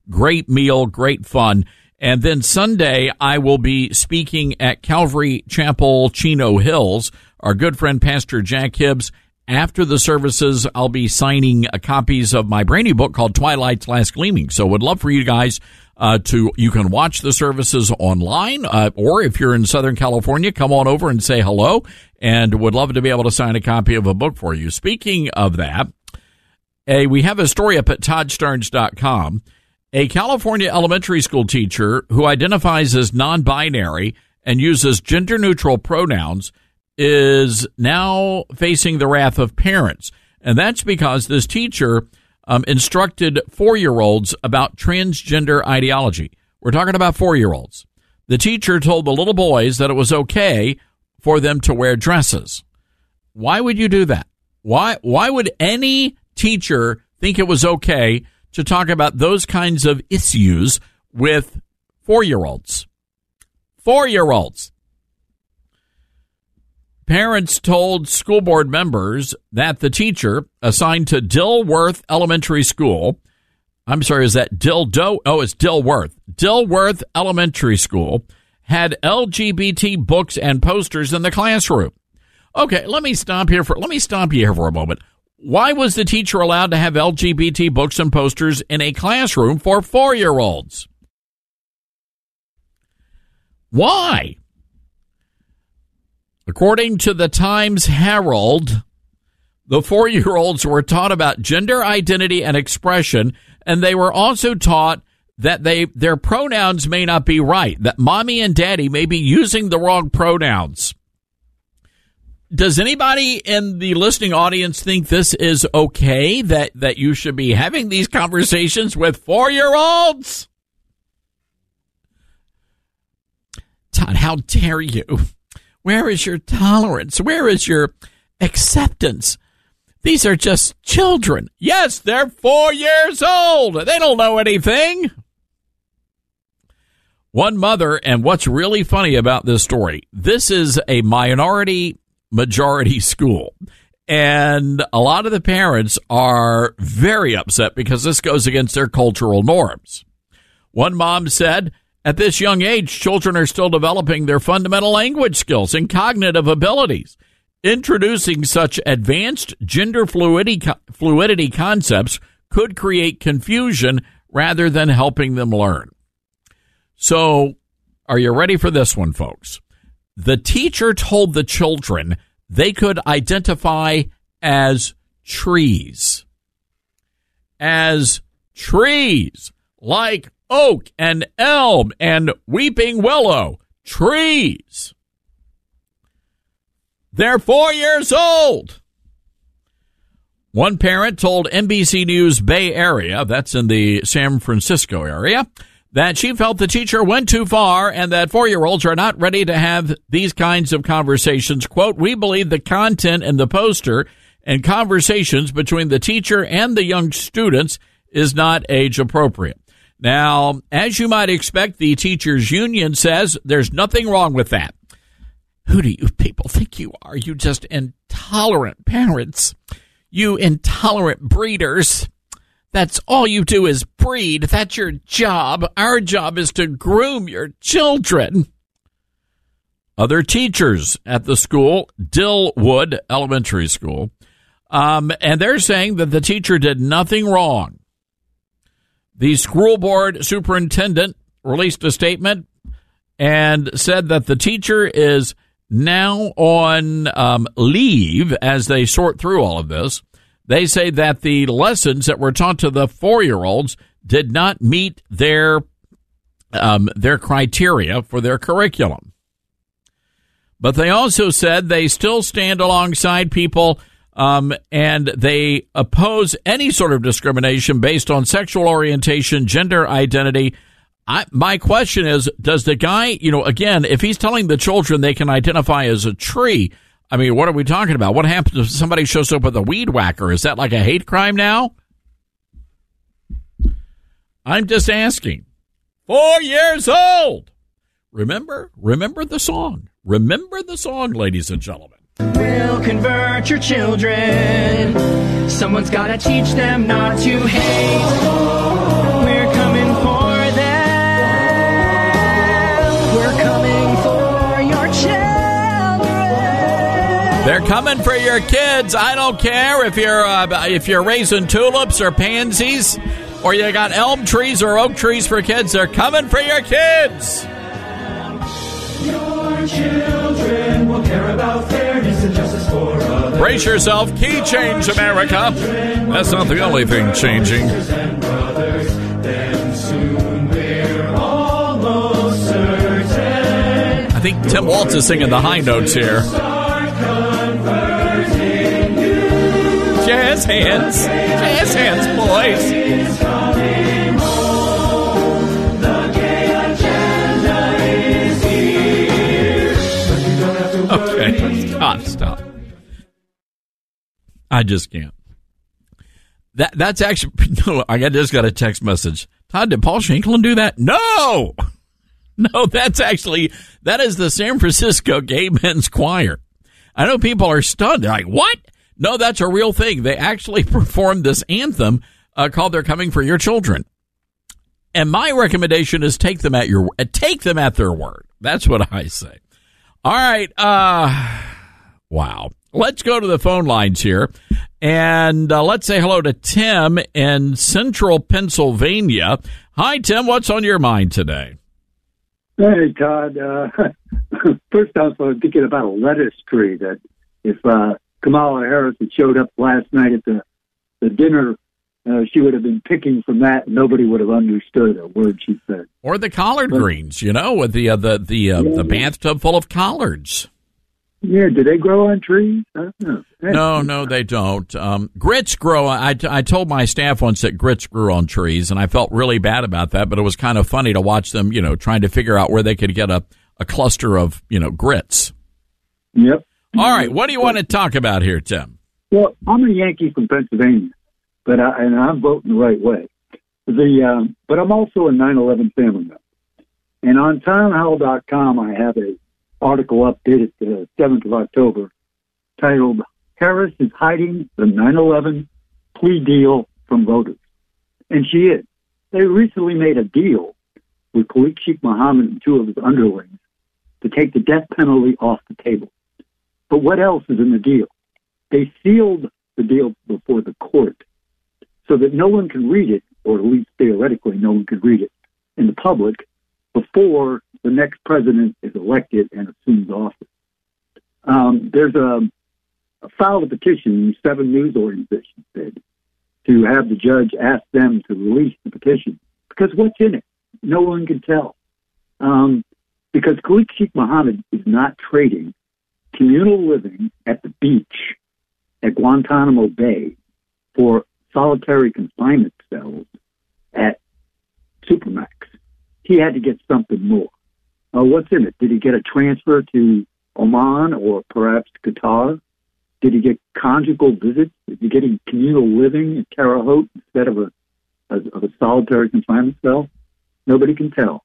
Great meal, great fun. And then Sunday, I will be speaking at Calvary Chapel, Chino Hills. Our good friend, Pastor Jack Hibbs. After the services, I'll be signing copies of my brand new book called Twilight's Last Gleaming. So would love for you guys you can watch the services online, or if you're in Southern California, come on over and say hello, and would love to be able to sign a copy of a book for you. Speaking of that, we have a story up at ToddStarnes.com. A California elementary school teacher who identifies as non-binary and uses gender-neutral pronouns is now facing the wrath of parents. And that's because this teacher instructed 4-year-olds about transgender ideology. We're talking about 4-year-olds. The teacher told the little boys that it was okay for them to wear dresses. Why would you do that? Why would any teacher think it was okay to talk about those kinds of issues with 4-year-olds? 4-year-olds. Parents told school board members that the teacher assigned to Dilworth Elementary School, I'm sorry, is that Dildo? Oh, it's Dilworth. Dilworth Elementary School had LGBT books and posters in the classroom. Okay, let me stop you here for a moment. Why was the teacher allowed to have LGBT books and posters in a classroom for 4-year-olds? Why? According to the Times Herald, the 4-year-olds were taught about gender identity and expression, and they were also taught that their pronouns may not be right, that mommy and daddy may be using the wrong pronouns. Does anybody in the listening audience think this is okay, that you should be having these conversations with 4-year-olds? Todd, how dare you? Where is your tolerance? Where is your acceptance? These are just children. Yes, they're 4 years old. They don't know anything. One mother, and what's really funny about this story, this is a majority school. And a lot of the parents are very upset because this goes against their cultural norms. One mom said, at this young age, children are still developing their fundamental language skills and cognitive abilities. Introducing such advanced gender fluidity concepts could create confusion rather than helping them learn. So, are you ready for this one, folks? The teacher told the children they could identify as trees. As trees, like oak and elm and weeping willow. Trees. They're 4 years old. One parent told NBC News Bay Area, that's in the San Francisco area, that she felt the teacher went too far and that 4-year-olds are not ready to have these kinds of conversations. Quote, we believe the content in the poster and conversations between the teacher and the young students is not age appropriate. Now, as you might expect, the teachers union says there's nothing wrong with that. Who do you people think you are? You just intolerant parents. You intolerant breeders. That's all you do is breed. That's your job. Our job is to groom your children. Other teachers at the school, Dilwood Elementary School, and they're saying that the teacher did nothing wrong. The school board superintendent released a statement and said that the teacher is now on leave as they sort through all of this. They say that the lessons that were taught to the 4-year-olds did not meet their criteria for their curriculum. But they also said they still stand alongside people and they oppose any sort of discrimination based on sexual orientation, gender identity. My question is, does the guy, again, if he's telling the children they can identify as a tree, I mean, what are we talking about? What happens if somebody shows up with a weed whacker? Is that like a hate crime now? I'm just asking. 4 years old. Remember the song. Remember the song, ladies and gentlemen. We'll convert your children. Someone's gotta teach them not to hate. We're coming They're coming for your kids. I don't care if you're raising tulips or pansies, or you got elm trees or oak trees for kids. They're coming for your kids. Your children will care about fairness and justice for others. Brace yourself. Key change, America. That's not the only thing changing. Then soon we're almost certain. I think Tim Waltz is singing the high notes here. Jazz hands, boys. Okay, stop. I just can't. That's actually, no, I just got a text message. Todd, did Paul Shanklin do that? No, that is the San Francisco Gay Men's Choir. I know people are stunned. They're like, what? No, that's a real thing. They actually performed this anthem called "They're Coming for Your Children." And my recommendation is take them at their word. That's what I say. All right. Wow. Let's go to the phone lines here, and let's say hello to Tim in Central Pennsylvania. Hi, Tim. What's on your mind today? Hey, Todd. First off, I was thinking about a lettuce tree that if Kamala Harris had showed up last night at the dinner, she would have been picking from that, and nobody would have understood a word she said. Or the collard greens, with the bathtub full of collards. Yeah, do they grow on trees? I don't know. No, they don't. Grits grow. I told my staff once that grits grew on trees, and I felt really bad about that, but it was kind of funny to watch them, trying to figure out where they could get a cluster of, grits. Yep. All right, what do you want to talk about here, Tim? Well, I'm a Yankee from Pennsylvania, but I'm voting the right way. But I'm also a 9/11 family member. And on townhall.com, I have a article updated the 7th of October titled, "Harris is hiding the 9/11 plea deal from voters." And she is. They recently made a deal with Khalid Sheikh Mohammed and two of his underlings to take the death penalty off the table. But what else is in the deal? They sealed the deal before the court so that no one can read it, or at least theoretically no one can read it in the public before the next president is elected and assumes office. There's filed a petition, 7 news organizations did, to have the judge ask them to release the petition. Because what's in it? No one can tell. Because Khalid Sheikh Mohammed is not trading communal living at the beach at Guantanamo Bay for solitary confinement cells at Supermax. He had to get something more. What's in it? Did he get a transfer to Oman or perhaps Qatar? Did he get conjugal visits? Is he getting communal living in Terre Haute instead of a solitary confinement cell? Nobody can tell.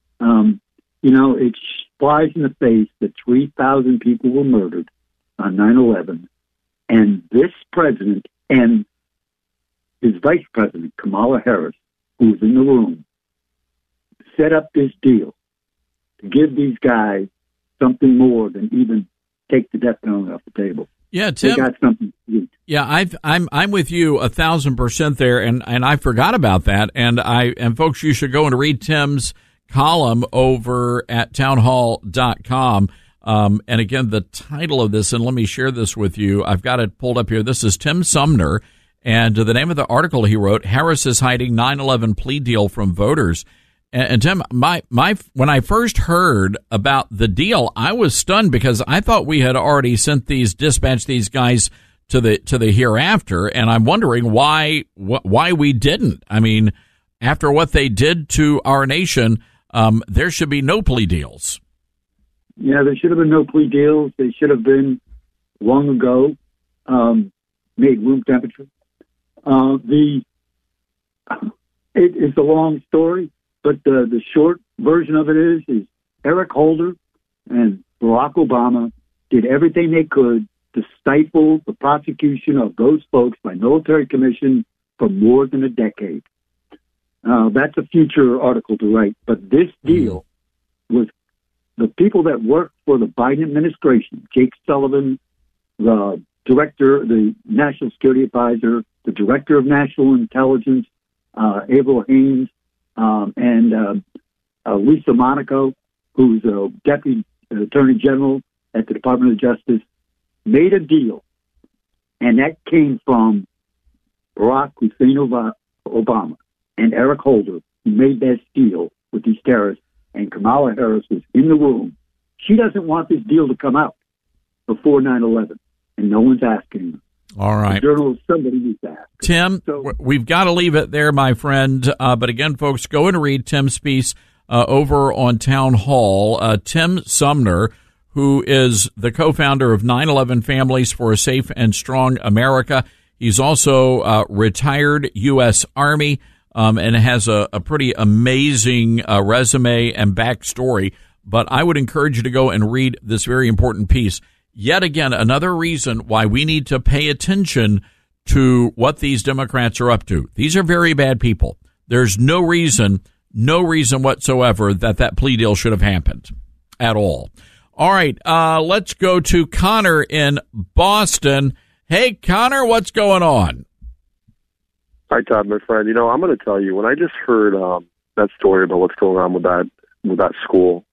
It flies in the face that 3,000 people were murdered on 9/11, and this president and his vice president, Kamala Harris, who was in the room, set up this deal to give these guys something more than even take the death penalty off the table. Yeah, Tim. They got something to eat. Yeah, I'm with you 1,000% there, and I forgot about that. And folks, you should go and read Tim's column over at townhall.com. And again, the title of this, and let me share this with you. I've got it pulled up here. This is Tim Sumner, and the name of the article he wrote: Harris is hiding 9/11 plea deal from voters. And Tim, when I first heard about the deal, I was stunned because I thought we had already dispatched these guys to the hereafter, and I'm wondering why we didn't. I mean, after what they did to our nation, there should be no plea deals. Yeah, there should have been no plea deals. They should have been long ago made room temperature. It's a long story. But the short version of it is Eric Holder and Barack Obama did everything they could to stifle the prosecution of those folks by military commission for more than a decade. That's a future article to write. But this deal was the people that worked for the Biden administration, Jake Sullivan, the director, the National Security Advisor, the Director of National Intelligence, Avril Haines, and Lisa Monaco, who's a Deputy Attorney General at the Department of Justice, made a deal, and that came from Barack Hussein Obama and Eric Holder, who made that deal with these terrorists, and Kamala Harris was in the room. She doesn't want this deal to come out before 9/11, and no one's asking her. All right. The journalist, somebody needs to ask. Tim, we've got to leave it there, my friend. But again, folks, go and read Tim's piece over on Town Hall. Tim Sumner, who is the co-founder of 9/11 Families for a Safe and Strong America. He's also retired U.S. Army and has a pretty amazing resume and backstory. But I would encourage you to go and read this very important piece. Yet again, another reason why we need to pay attention to what these Democrats are up to. These are very bad people. There's no reason whatsoever that plea deal should have happened at all. All right, let's go to Connor in Boston. Hey, Connor, what's going on? Hi, Todd, my friend. I'm going to tell you, when I just heard that story about what's going on with that school,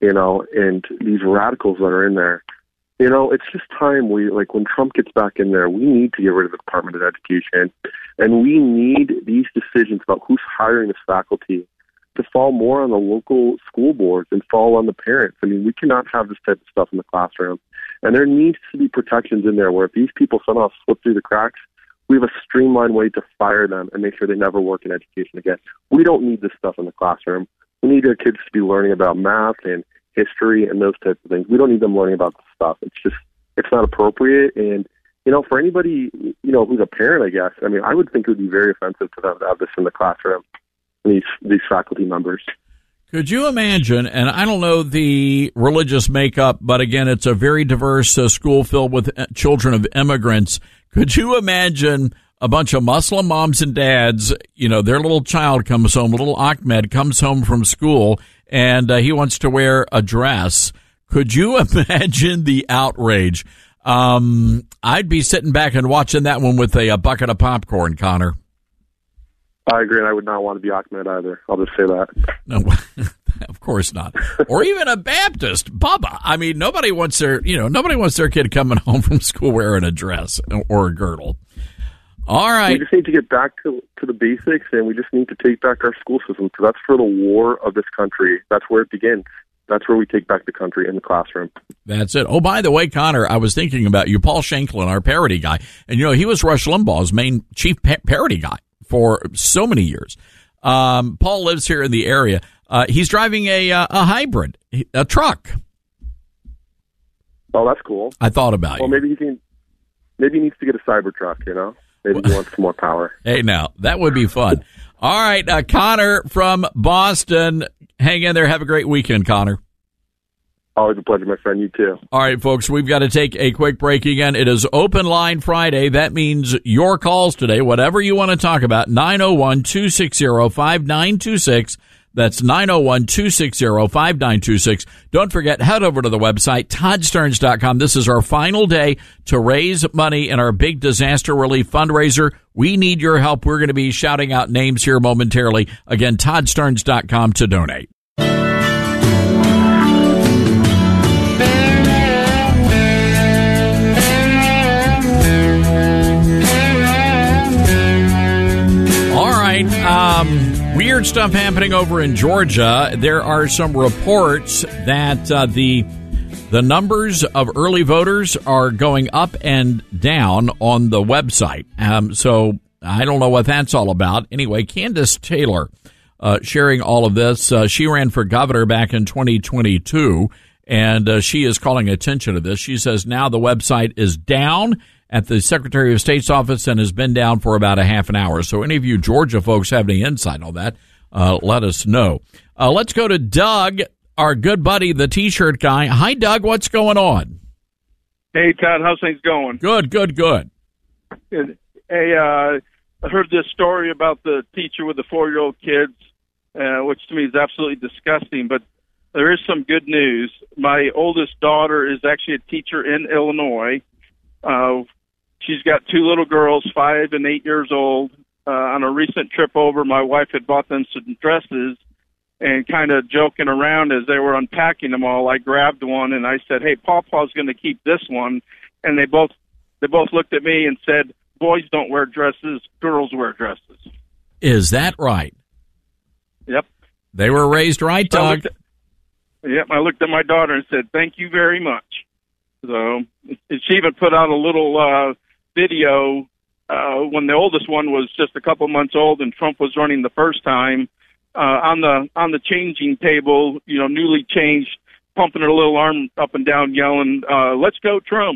and these radicals that are in there, it's just time when Trump gets back in there, we need to get rid of the Department of Education, and we need these decisions about who's hiring this faculty to fall more on the local school boards and fall on the parents. I mean, we cannot have this type of stuff in the classroom. And there needs to be protections in there where if these people somehow slip through the cracks, we have a streamlined way to fire them and make sure they never work in education again. We don't need this stuff in the classroom. We need our kids to be learning about math and history and those types of things. We don't need them learning about this stuff. It's not appropriate. And, for anybody, who's a parent, I guess, I mean, I would think it would be very offensive to them to have this in the classroom, these faculty members. Could you imagine, and I don't know the religious makeup, but again, it's a very diverse school filled with children of immigrants. Could you imagine a bunch of Muslim moms and dads, their little child comes home, little Ahmed comes home from school, and he wants to wear a dress. Could you imagine the outrage? I'd be sitting back and watching that one with a bucket of popcorn, Connor. I agree, and I would not want to be Ahmed either. I'll just say that. No, of course not. Or even a Baptist, Bubba. I mean, nobody wants their kid coming home from school wearing a dress or a girdle. All right. We just need to get back to the basics, and we just need to take back our school system, because that's for the war of this country. That's where it begins. That's where we take back the country, in the classroom. That's it. Oh, by the way, Connor, I was thinking about you, Paul Shanklin, our parody guy. And, he was Rush Limbaugh's main chief parody guy for so many years. Paul lives here in the area. He's driving a hybrid, a truck. Oh, that's cool. I thought about you. Well, maybe he needs to get a Cybertruck, Maybe he wants some more power. Hey, now, that would be fun. All right, Connor from Boston. Hang in there. Have a great weekend, Connor. Always a pleasure, my friend. You too. All right, folks, we've got to take a quick break again. It is Open Line Friday. That means your calls today, whatever you want to talk about, 901-260-5926. That's 901-260-5926. Don't forget, head over to the website, toddsterns.com. This is our final day to raise money in our big disaster relief fundraiser. We need your help. We're going to be shouting out names here momentarily. Again, toddsterns.com to donate. All right. Weird stuff happening over in Georgia. There are some reports that the numbers of early voters are going up and down on the website. So I don't know what that's all about. Anyway, Candace Taylor sharing all of this. She ran for governor back in 2022, and she is calling attention to this. She says now the website is down at the Secretary of State's office and has been down for about a half an hour. So any of you Georgia folks have any insight on that, let us know. Let's go to Doug, our good buddy, the T-shirt guy. Hi, Doug. What's going on? Hey, Todd. How's things going? Good. Hey, I heard this story about the teacher with the 4-year-old kids, which to me is absolutely disgusting, but there is some good news. My oldest daughter is actually a teacher in Illinois, She's got 2 little girls, 5 and 8 years old. On a recent trip over, my wife had bought them some dresses, and kind of joking around as they were unpacking them all, I grabbed one and I said, "Hey, Pawpaw's going to keep this one." And they both looked at me and said, "Boys don't wear dresses, girls wear dresses." Is that right? Yep. They were raised right, Doug. I looked at my daughter and said, "Thank you very much." So she even put out a little video when the oldest one was just a couple months old and Trump was running the first time on the changing table, newly changed, pumping her little arm up and down, yelling, "Let's go Trump."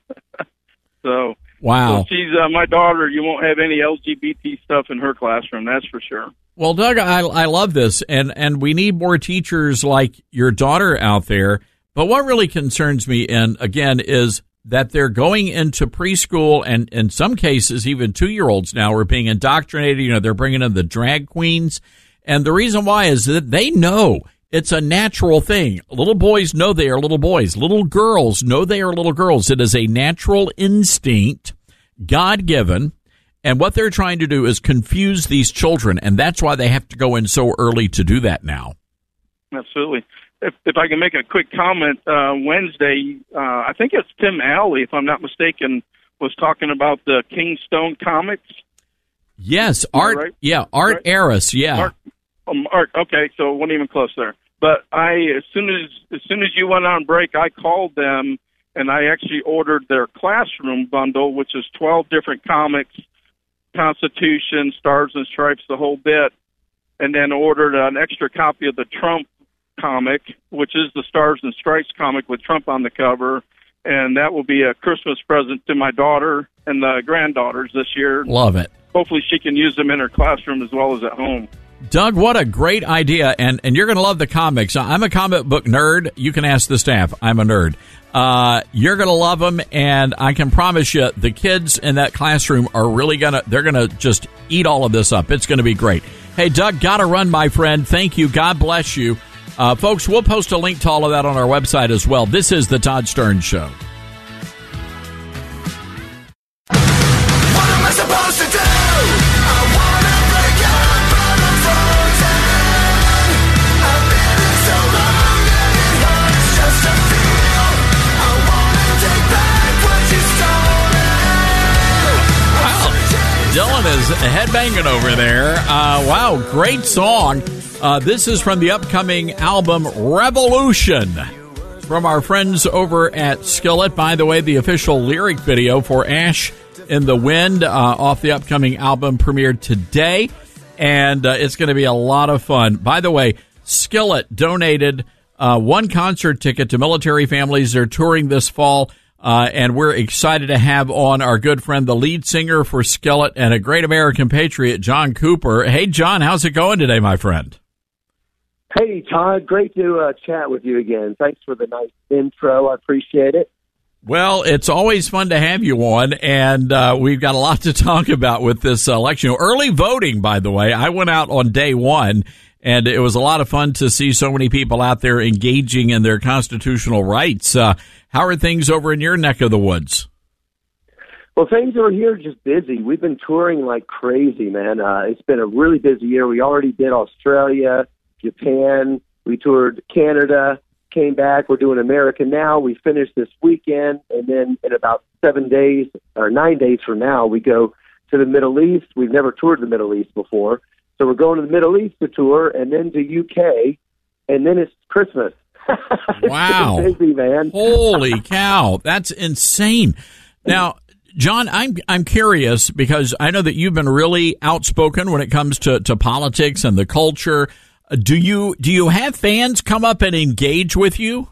So wow. So she's my daughter. You won't have any LGBT stuff in her classroom, that's for sure. Well, Doug, I love this, and we need more teachers like your daughter out there. But what really concerns me, and again, is that they're going into preschool, and in some cases, even 2-year-olds now are being indoctrinated. They're bringing in the drag queens. And the reason why is that they know it's a natural thing. Little boys know they are little boys. Little girls know they are little girls. It is a natural instinct, God-given. And what they're trying to do is confuse these children, and that's why they have to go in so early to do that now. Absolutely. If I can make a quick comment, Wednesday, I think it's Tim Alley, if I'm not mistaken, was talking about the Kingstone comics. Yes, Art. Right? Yeah, Art Aris. Yeah, Art. Okay, so it wasn't even close there. But as soon as you went on break, I called them and I actually ordered their classroom bundle, which is 12 different comics, Constitution, Stars and Stripes, the whole bit, and then ordered an extra copy of the Trump comic, which is the Stars and Stripes comic with Trump on the cover, and that will be a Christmas present to my daughter and the granddaughters this year. Love it. Hopefully she can use them in her classroom as well as at home. Doug, what a great idea, and you're going to love the comics. I'm a comic book nerd. You can ask the staff. I'm a nerd. You're going to love them, and I can promise you the kids in that classroom are really they're going to just eat all of this up. It's going to be great. Hey, Doug, got to run, my friend. Thank you. God bless you. Folks, we'll post a link to all of that on our website as well. This is The Todd Stern Show. What am I supposed to do? I wanna break out from the frozen. I've been in so long that it hurts just to feel. I wanna take back what you stole. Dylan is headbanging over there. Wow, great song. This is from the upcoming album Revolution from our friends over at Skillet. By the way, the official lyric video for Ash in the Wind off the upcoming album premiered today, and it's going to be a lot of fun. By the way, Skillet donated one concert ticket to military families. They're touring this fall, and we're excited to have on our good friend, the lead singer for Skillet and a great American patriot, John Cooper. Hey, John, how's it going today, my friend? Hey, Todd, great to chat with you again. Thanks for the nice intro. I appreciate it. Well, it's always fun to have you on, and we've got a lot to talk about with this election. Early voting, by the way. I went out on day one, and it was a lot of fun to see so many people out there engaging in their constitutional rights. How are things over in your neck of the woods? Well, things over here are just busy. We've been touring like crazy, man. It's been a really busy year. We already did Australia, Japan, we toured Canada, came back. We're doing America now. We finished this weekend, and then in about 7 days or 9 days from now, we go to the Middle East. We've never toured the Middle East before, so we're going to the Middle East to tour, and then to UK, and then it's Christmas. Wow. It's busy, man. Holy cow. That's insane. Now, John, I'm curious because I know that you've been really outspoken when it comes to politics and the culture. Do you have fans come up and engage with you?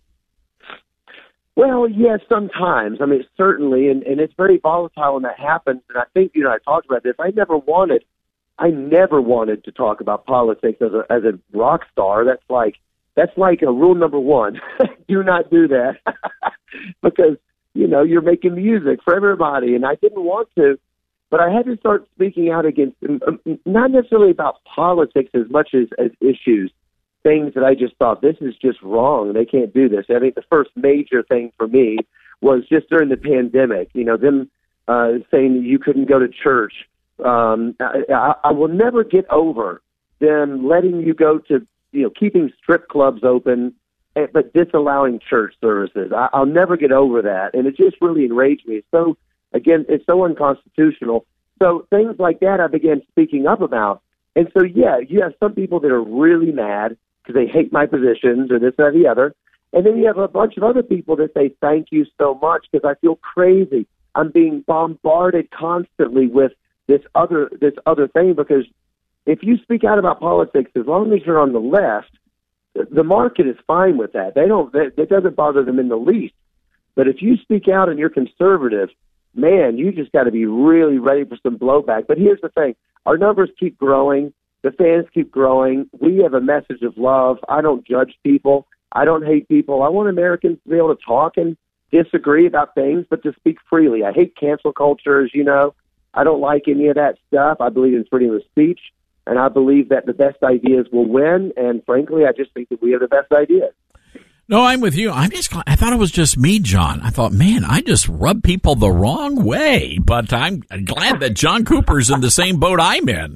Well, yes, sometimes. I mean, certainly, and it's very volatile when that happens. And I think, I talked about this. I never wanted to talk about politics as a rock star. That's like a rule number one. Do not do that because, you're making music for everybody. And I didn't want to. But I had to start speaking out against, not necessarily about politics as much as issues. things that I just thought, this is just wrong. They can't do this. I think the first major thing for me was just during the pandemic, them saying that you couldn't go to church. I will never get over them letting you go to, keeping strip clubs open, but disallowing church services. I'll never get over that. And it just really enraged me. So, again, it's so unconstitutional. So things like that I began speaking up about. And so, yeah, you have some people that are really mad because they hate my positions or this or the other. And then you have a bunch of other people that say, thank you so much because I feel crazy. I'm being bombarded constantly with this other thing, because if you speak out about politics, as long as you're on the left, the market is fine with that. It doesn't bother them in the least. But if you speak out and you're conservative, man, you just got to be really ready for some blowback. But here's the thing. Our numbers keep growing. The fans keep growing. We have a message of love. I don't judge people. I don't hate people. I want Americans to be able to talk and disagree about things, but to speak freely. I hate cancel culture, as you know. I don't like any of that stuff. I believe in freedom of speech, and I believe that the best ideas will win. And frankly, I just think that we have the best ideas. No, I'm with you. I thought it was just me, John. I thought, man, I just rub people the wrong way. But I'm glad that John Cooper's in the same boat I'm in.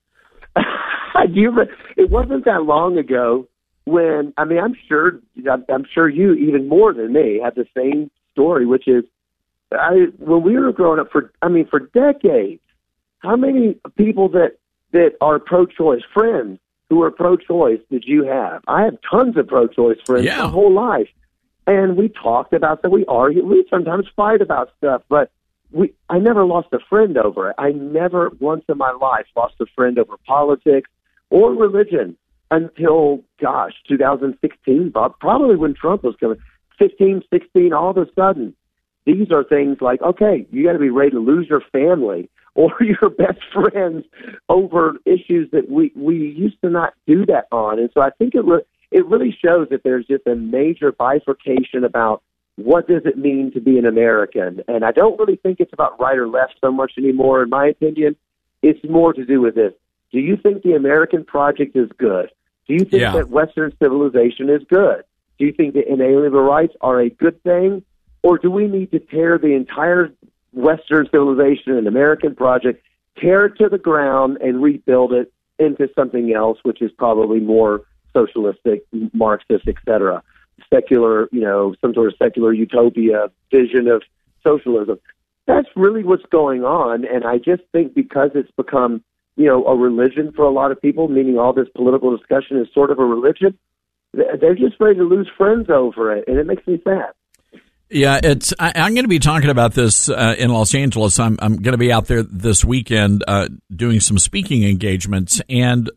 It wasn't that long ago when, I'm sure you, even more than me, have the same story, which is, when we were growing up for decades, how many people that are pro-choice, friends who are pro-choice, did you have? I have tons of pro-choice friends my whole life. And we talked about that. We argued. We sometimes fight about stuff, but I never lost a friend over it. I never once in my life lost a friend over politics or religion until, 2016, probably when Trump was coming, 15, 16, all of a sudden. These are things like, okay, you got to be ready to lose your family or your best friends over issues that we used to not do that on. And so I think it really shows that there's just a major bifurcation about what does it mean to be an American. And I don't really think it's about right or left so much anymore, in my opinion. It's more to do with this. Do you think the American project is good? Do you think that Western civilization is good? Do you think that inalienable rights are a good thing? Or do we need to tear the entire Western civilization and American project, tear it to the ground and rebuild it into something else, which is probably more socialistic, Marxist, etc., secular, some sort of secular utopia vision of socialism? That's really what's going on. And I just think because it's become, a religion for a lot of people, meaning all this political discussion is sort of a religion, they're just ready to lose friends over it. And it makes me sad. Yeah, I'm going to be talking about this in Los Angeles. I'm going to be out there this weekend doing some speaking engagements, and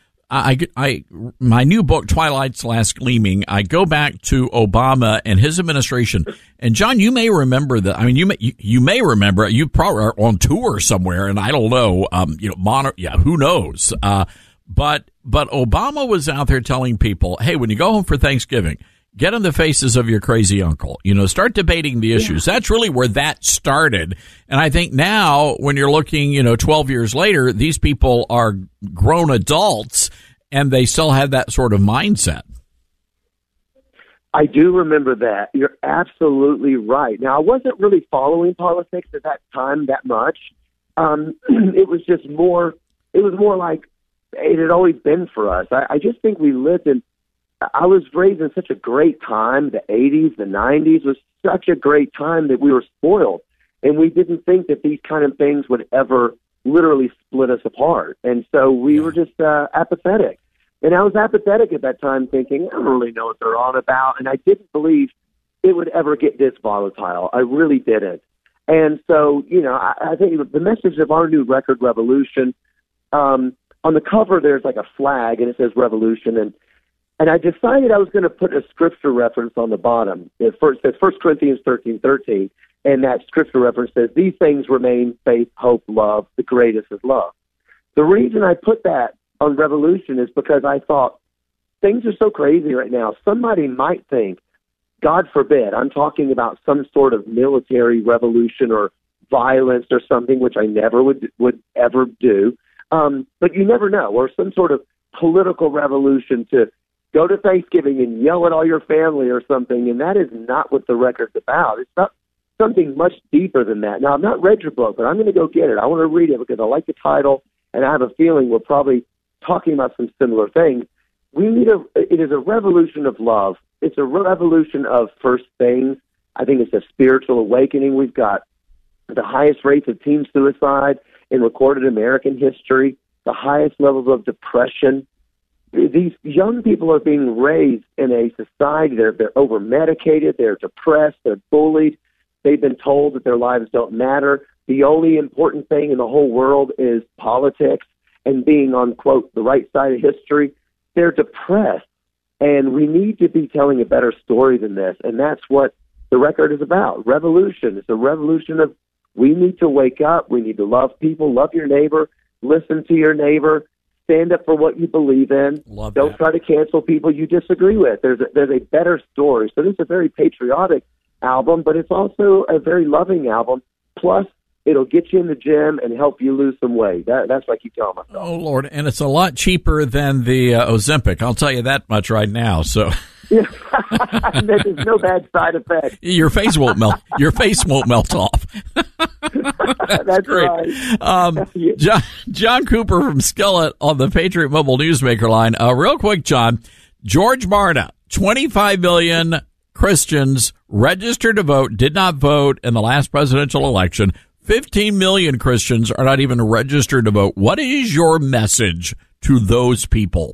my new book, Twilight's Last Gleaming, I go back to Obama and his administration. And John, you may remember that. You may remember it. You probably are on tour somewhere, and I don't know. Who knows? But Obama was out there telling people, hey, when you go home for Thanksgiving, get in the faces of your crazy uncle. Start debating the issues. Yeah. That's really where that started. And I think now, when you're looking, 12 years later, these people are grown adults and they still have that sort of mindset. I do remember that. You're absolutely right. Now, I wasn't really following politics at that time that much. It was more like it had always been for us. I just think we lived in, I was raised in such a great time. The 80s, the 90s was such a great time that we were spoiled. And we didn't think that these kind of things would ever literally split us apart. And so we were just apathetic. And I was apathetic at that time thinking, I don't really know what they're on about. And I didn't believe it would ever get this volatile. I really didn't. And so, I think the message of our new record, Revolution, on the cover there's like a flag and it says Revolution. And I decided I was going to put a scripture reference on the bottom. It says 1 Corinthians 13:13, and that scripture reference says, these things remain: faith, hope, love. The greatest is love. The reason I put that on Revolution is because I thought things are so crazy right now. Somebody might think, God forbid, I'm talking about some sort of military revolution or violence or something, which I never would ever do. But you never know, or some sort of political revolution to go to Thanksgiving and yell at all your family or something, and that is not what the record's about. It's not something much deeper than that. Now, I've not read your book, but I'm going to go get it. I want to read it because I like the title, and I have a feeling we're probably talking about some similar things. It is a revolution of love. It's a revolution of first things. I think it's a spiritual awakening. We've got the highest rates of teen suicide in recorded American history, the highest levels of depression. These young people are being raised in a society, they're over-medicated, they're depressed, they're bullied, they've been told that their lives don't matter. The only important thing in the whole world is politics and being on, quote, the right side of history. They're depressed, and we need to be telling a better story than this, and that's what the record is about. Revolution. It's a revolution of we need to wake up, we need to love people, love your neighbor, listen to your neighbor, stand up for what you believe in. Don't try to cancel people you disagree with. There's a better story. So this is a very patriotic album, but it's also a very loving album. Plus, it'll get you in the gym and help you lose some weight. That's what I keep telling myself. Oh, Lord. And it's a lot cheaper than the Ozempic. I'll tell you that much right now. So Yeah. There's no bad side effect. Your face won't melt. Your face won't melt off. That's great. Right. John Cooper from Skillet on the Patriot Mobile Newsmaker line. Real quick, John. George Barna, 25 million Christians registered to vote, did not vote in the last presidential election. 15 million Christians are not even registered to vote. What is your message to those people?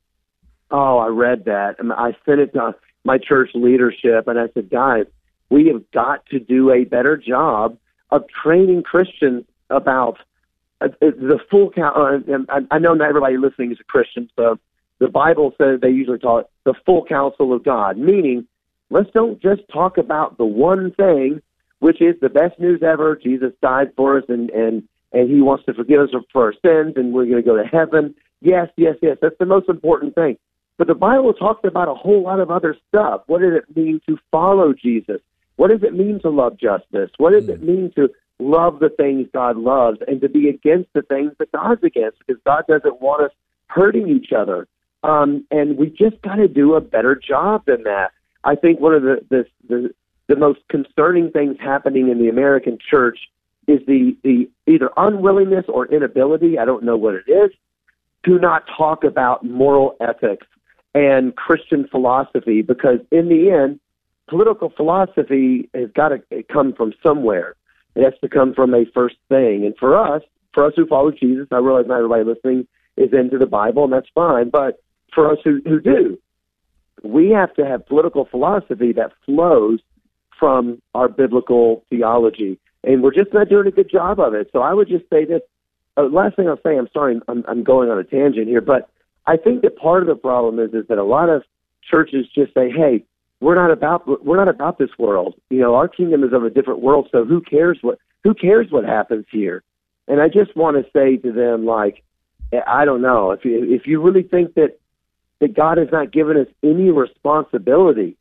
Oh, I read that. And I sent it to my church leadership, and I said, guys, we have got to do a better job of training Christians about the full count. I know not everybody listening is a Christian, so the Bible says they usually call it the full counsel of God, meaning let's don't just talk about the one thing, which is the best news ever. Jesus died for us, and he wants to forgive us for our sins, and we're going to go to heaven. Yes. That's the most important thing. But the Bible talks about a whole lot of other stuff. What does it mean to follow Jesus? What does it mean to love justice? What does it mean to love the things God loves and to be against the things that God's against? Because God doesn't want us hurting each other. And we just got to do a better job than that. I think one of the most concerning things happening in the American church is the either unwillingness or inability, I don't know what it is, to not talk about moral ethics and Christian philosophy, because in the end, political philosophy has got to come from somewhere. It has to come from a first thing. And for us who follow Jesus, I realize not everybody listening is into the Bible, and that's fine, but for us who do, we have to have political philosophy that flows from our biblical theology, and we're just not doing a good job of it. So I would just say this. Last thing I'll say, I'm sorry, I'm going on a tangent here, but I think that part of the problem is that a lot of churches just say, "Hey, we're not about this world. You know, our kingdom is of a different world. So who cares what happens here?" And I just want to say to them, like, I don't know if you really think that God has not given us any responsibility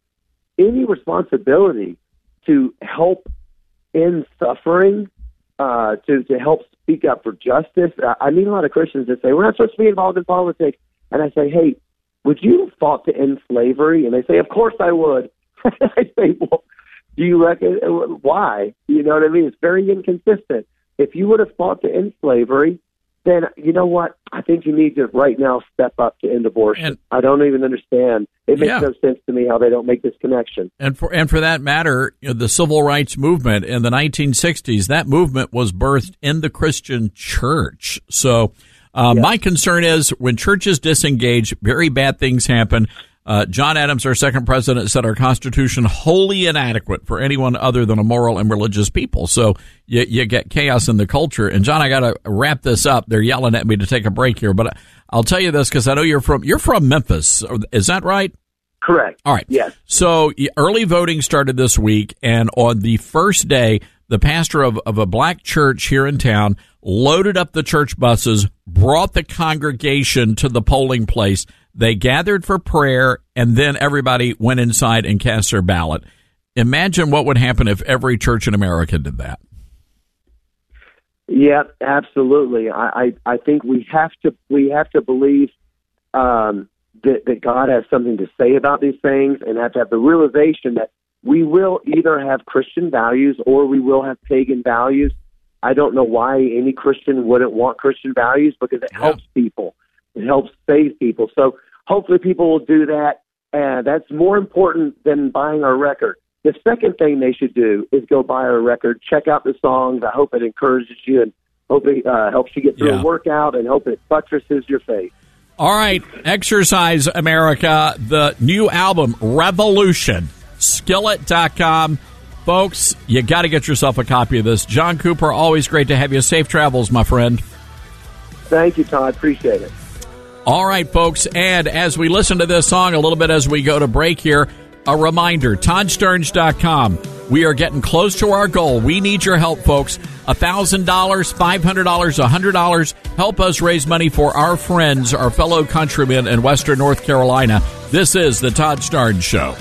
to help end suffering, to help speak up for justice. I meet a lot of Christians that say, we're not supposed to be involved in politics. And I say, hey, would you have fought to end slavery? And they say, of course I would. I say, well, do you reckon, why? You know what I mean? It's very inconsistent. If you would have fought to end slavery, then you know what? I think you need to right now step up to end abortion. I don't even understand. It makes no sense to me how they don't make this connection. And for that matter, you know, the civil rights movement in the 1960s, that movement was birthed in the Christian church. So my concern is when churches disengage, very bad things happen. John Adams, our second president, said our Constitution wholly inadequate for anyone other than a moral and religious people. So you get chaos in the culture. And John, I got to wrap this up. They're yelling at me to take a break here, but I'll tell you this because I know you're from Memphis. Is that right? Correct. All right. Yes. So early voting started this week, and on the first day, the pastor of a black church here in town loaded up the church buses, brought the congregation to the polling place. They gathered for prayer, and then everybody went inside and cast their ballot. Imagine what would happen if every church in America did that. Yeah, absolutely. I think we have to believe that God has something to say about these things, and have to have the realization that we will either have Christian values or we will have pagan values. I don't know why any Christian wouldn't want Christian values, because it helps people. It helps save people. So hopefully people will do that. That's more important than buying our record. The second thing they should do is go buy our record, check out the songs. I hope it encourages you and hope it helps you get through a workout, and hope it buttresses your faith. All right, Exercise America, the new album, Revolution, Skillet.com. Folks, you got to get yourself a copy of this. John Cooper, always great to have you. Safe travels, my friend. Thank you, Todd. Appreciate it. All right, folks, and as we listen to this song a little bit as we go to break here, a reminder, ToddStearns.com. We are getting close to our goal. We need your help, folks. $1,000, $500, $100. Help us raise money for our friends, our fellow countrymen in Western North Carolina. This is the Todd Starnes Show.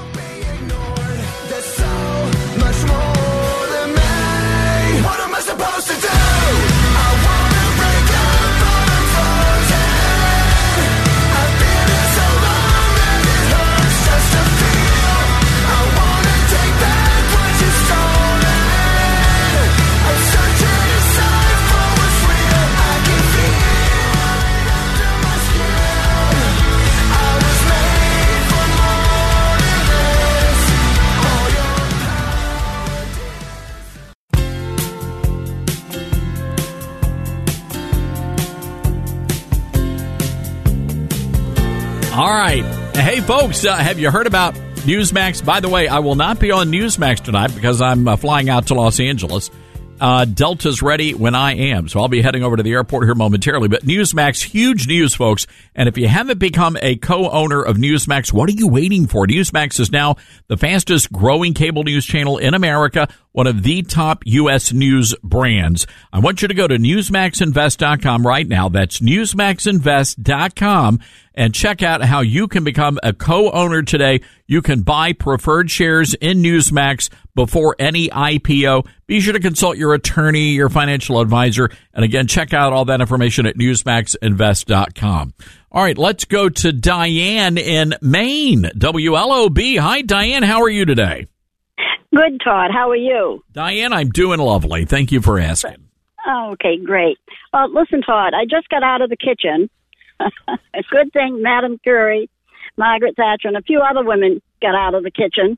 What am I supposed to do? I wanna break up, but I'm frozen. I've been here so long that it hurts just to feel. I wanna take back what you've stolen. I'm searching inside for what's real. I can feel it under my skin. I was made for more than this. All your All right. Hey, folks, have you heard about Newsmax? By the way, I will not be on Newsmax tonight because I'm flying out to Los Angeles. Delta's ready when I am, so I'll be heading over to the airport here momentarily. But Newsmax, huge news, folks. And if you haven't become a co-owner of Newsmax, what are you waiting for? Newsmax is now the fastest growing cable news channel in America, one of the top U.S. news brands. I want you to go to NewsmaxInvest.com right now. That's NewsmaxInvest.com. And check out how you can become a co-owner today. You can buy preferred shares in Newsmax before any IPO. Be sure to consult your attorney, your financial advisor. And again, check out all that information at NewsmaxInvest.com. All right, let's go to Diane in Maine, WLOB. Hi, Diane. How are you today? Good, Todd. How are you? Diane, I'm doing lovely. Thank you for asking. Oh, okay, great. Well, listen, Todd, I just got out of the kitchen. A good thing Madam Curie, Margaret Thatcher, and a few other women got out of the kitchen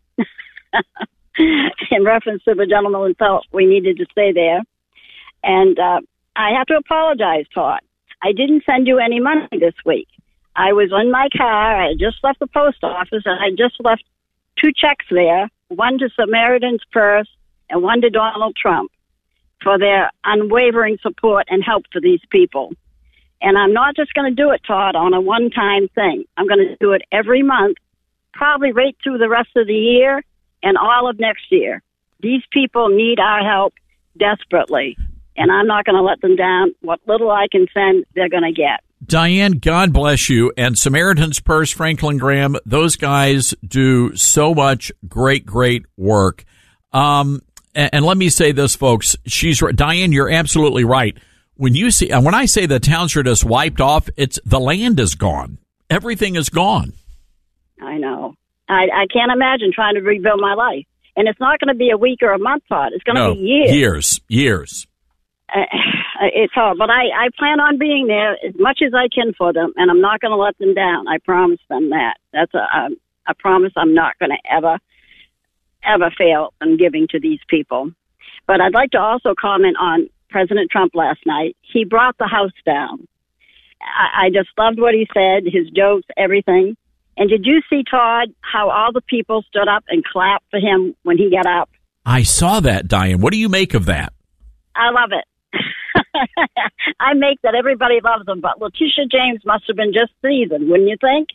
in reference to the gentleman who felt we needed to stay there. And I have to apologize, Todd. I didn't send you any money this week. I was in my car. I had just left the post office, and I just left 2 checks there, one to Samaritan's Purse and one to Donald Trump, for their unwavering support and help for these people. And I'm not just going to do it, Todd, on a one-time thing. I'm going to do it every month, probably right through the rest of the year and all of next year. These people need our help desperately, and I'm not going to let them down. What little I can send, they're going to get. Diane, God bless you. And Samaritan's Purse, Franklin Graham, those guys do so much great, great work. And let me say this, folks. Diane, you're absolutely right. When I say the towns are just wiped off, it's the land is gone. Everything is gone. I know. I can't imagine trying to rebuild my life. And it's not going to be a week or a month, Todd. It's going to be years. Years. It's hard. But I plan on being there as much as I can for them, and I'm not going to let them down. I promise them that. That's a promise I'm not going to ever fail in giving to these people. But I'd like to also comment on President Trump last night. He brought the house down. I just loved what he said, his jokes, everything. And did you see, Todd, how all the people stood up and clapped for him when he got up? I saw that, Diane. What do you make of that? I love it. I make that everybody loves him, but Letitia James must have been just seasoned, wouldn't you think?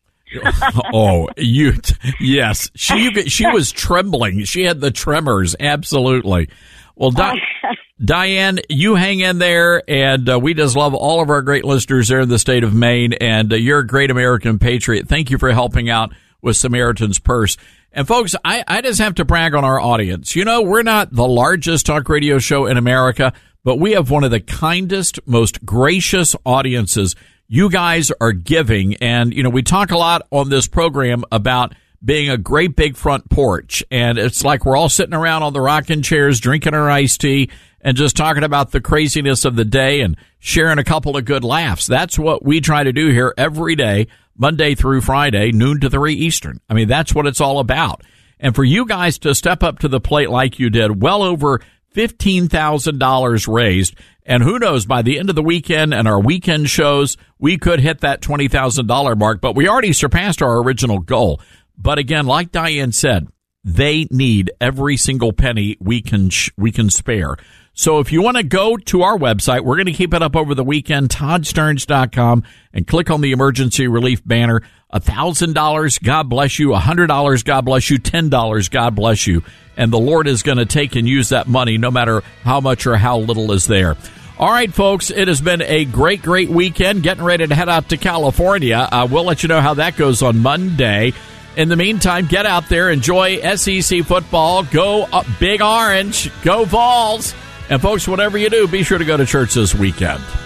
Yes. She was trembling. She had the tremors. Absolutely. Well, Diane, you hang in there, and we just love all of our great listeners there in the state of Maine, and you're a great American patriot. Thank you for helping out with Samaritan's Purse. And folks, I just have to brag on our audience. You know, we're not the largest talk radio show in America, but we have one of the kindest, most gracious audiences. you guys are giving. And, we talk a lot on this program about being a great big front porch. And it's like we're all sitting around on the rocking chairs, drinking our iced tea and just talking about the craziness of the day and sharing a couple of good laughs. That's what we try to do here every day, Monday through Friday, noon to 3 Eastern. I mean, that's what it's all about. And for you guys to step up to the plate like you did, well over $15,000 raised. And who knows, by the end of the weekend and our weekend shows, we could hit that $20,000 mark. But we already surpassed our original goal. But again, like Diane said, they need every single penny we can spare. So if you want to go to our website, we're going to keep it up over the weekend, toddsterns.com, and click on the emergency relief banner. $1,000, God bless you. $100, God bless you. $10, God bless you. And the Lord is going to take and use that money no matter how much or how little is there. All right, folks, it has been a great, great weekend. Getting ready to head out to California. We'll let you know how that goes on Monday. In the meantime, get out there, enjoy SEC football, go Big Orange, go Vols. And, folks, whatever you do, be sure to go to church this weekend.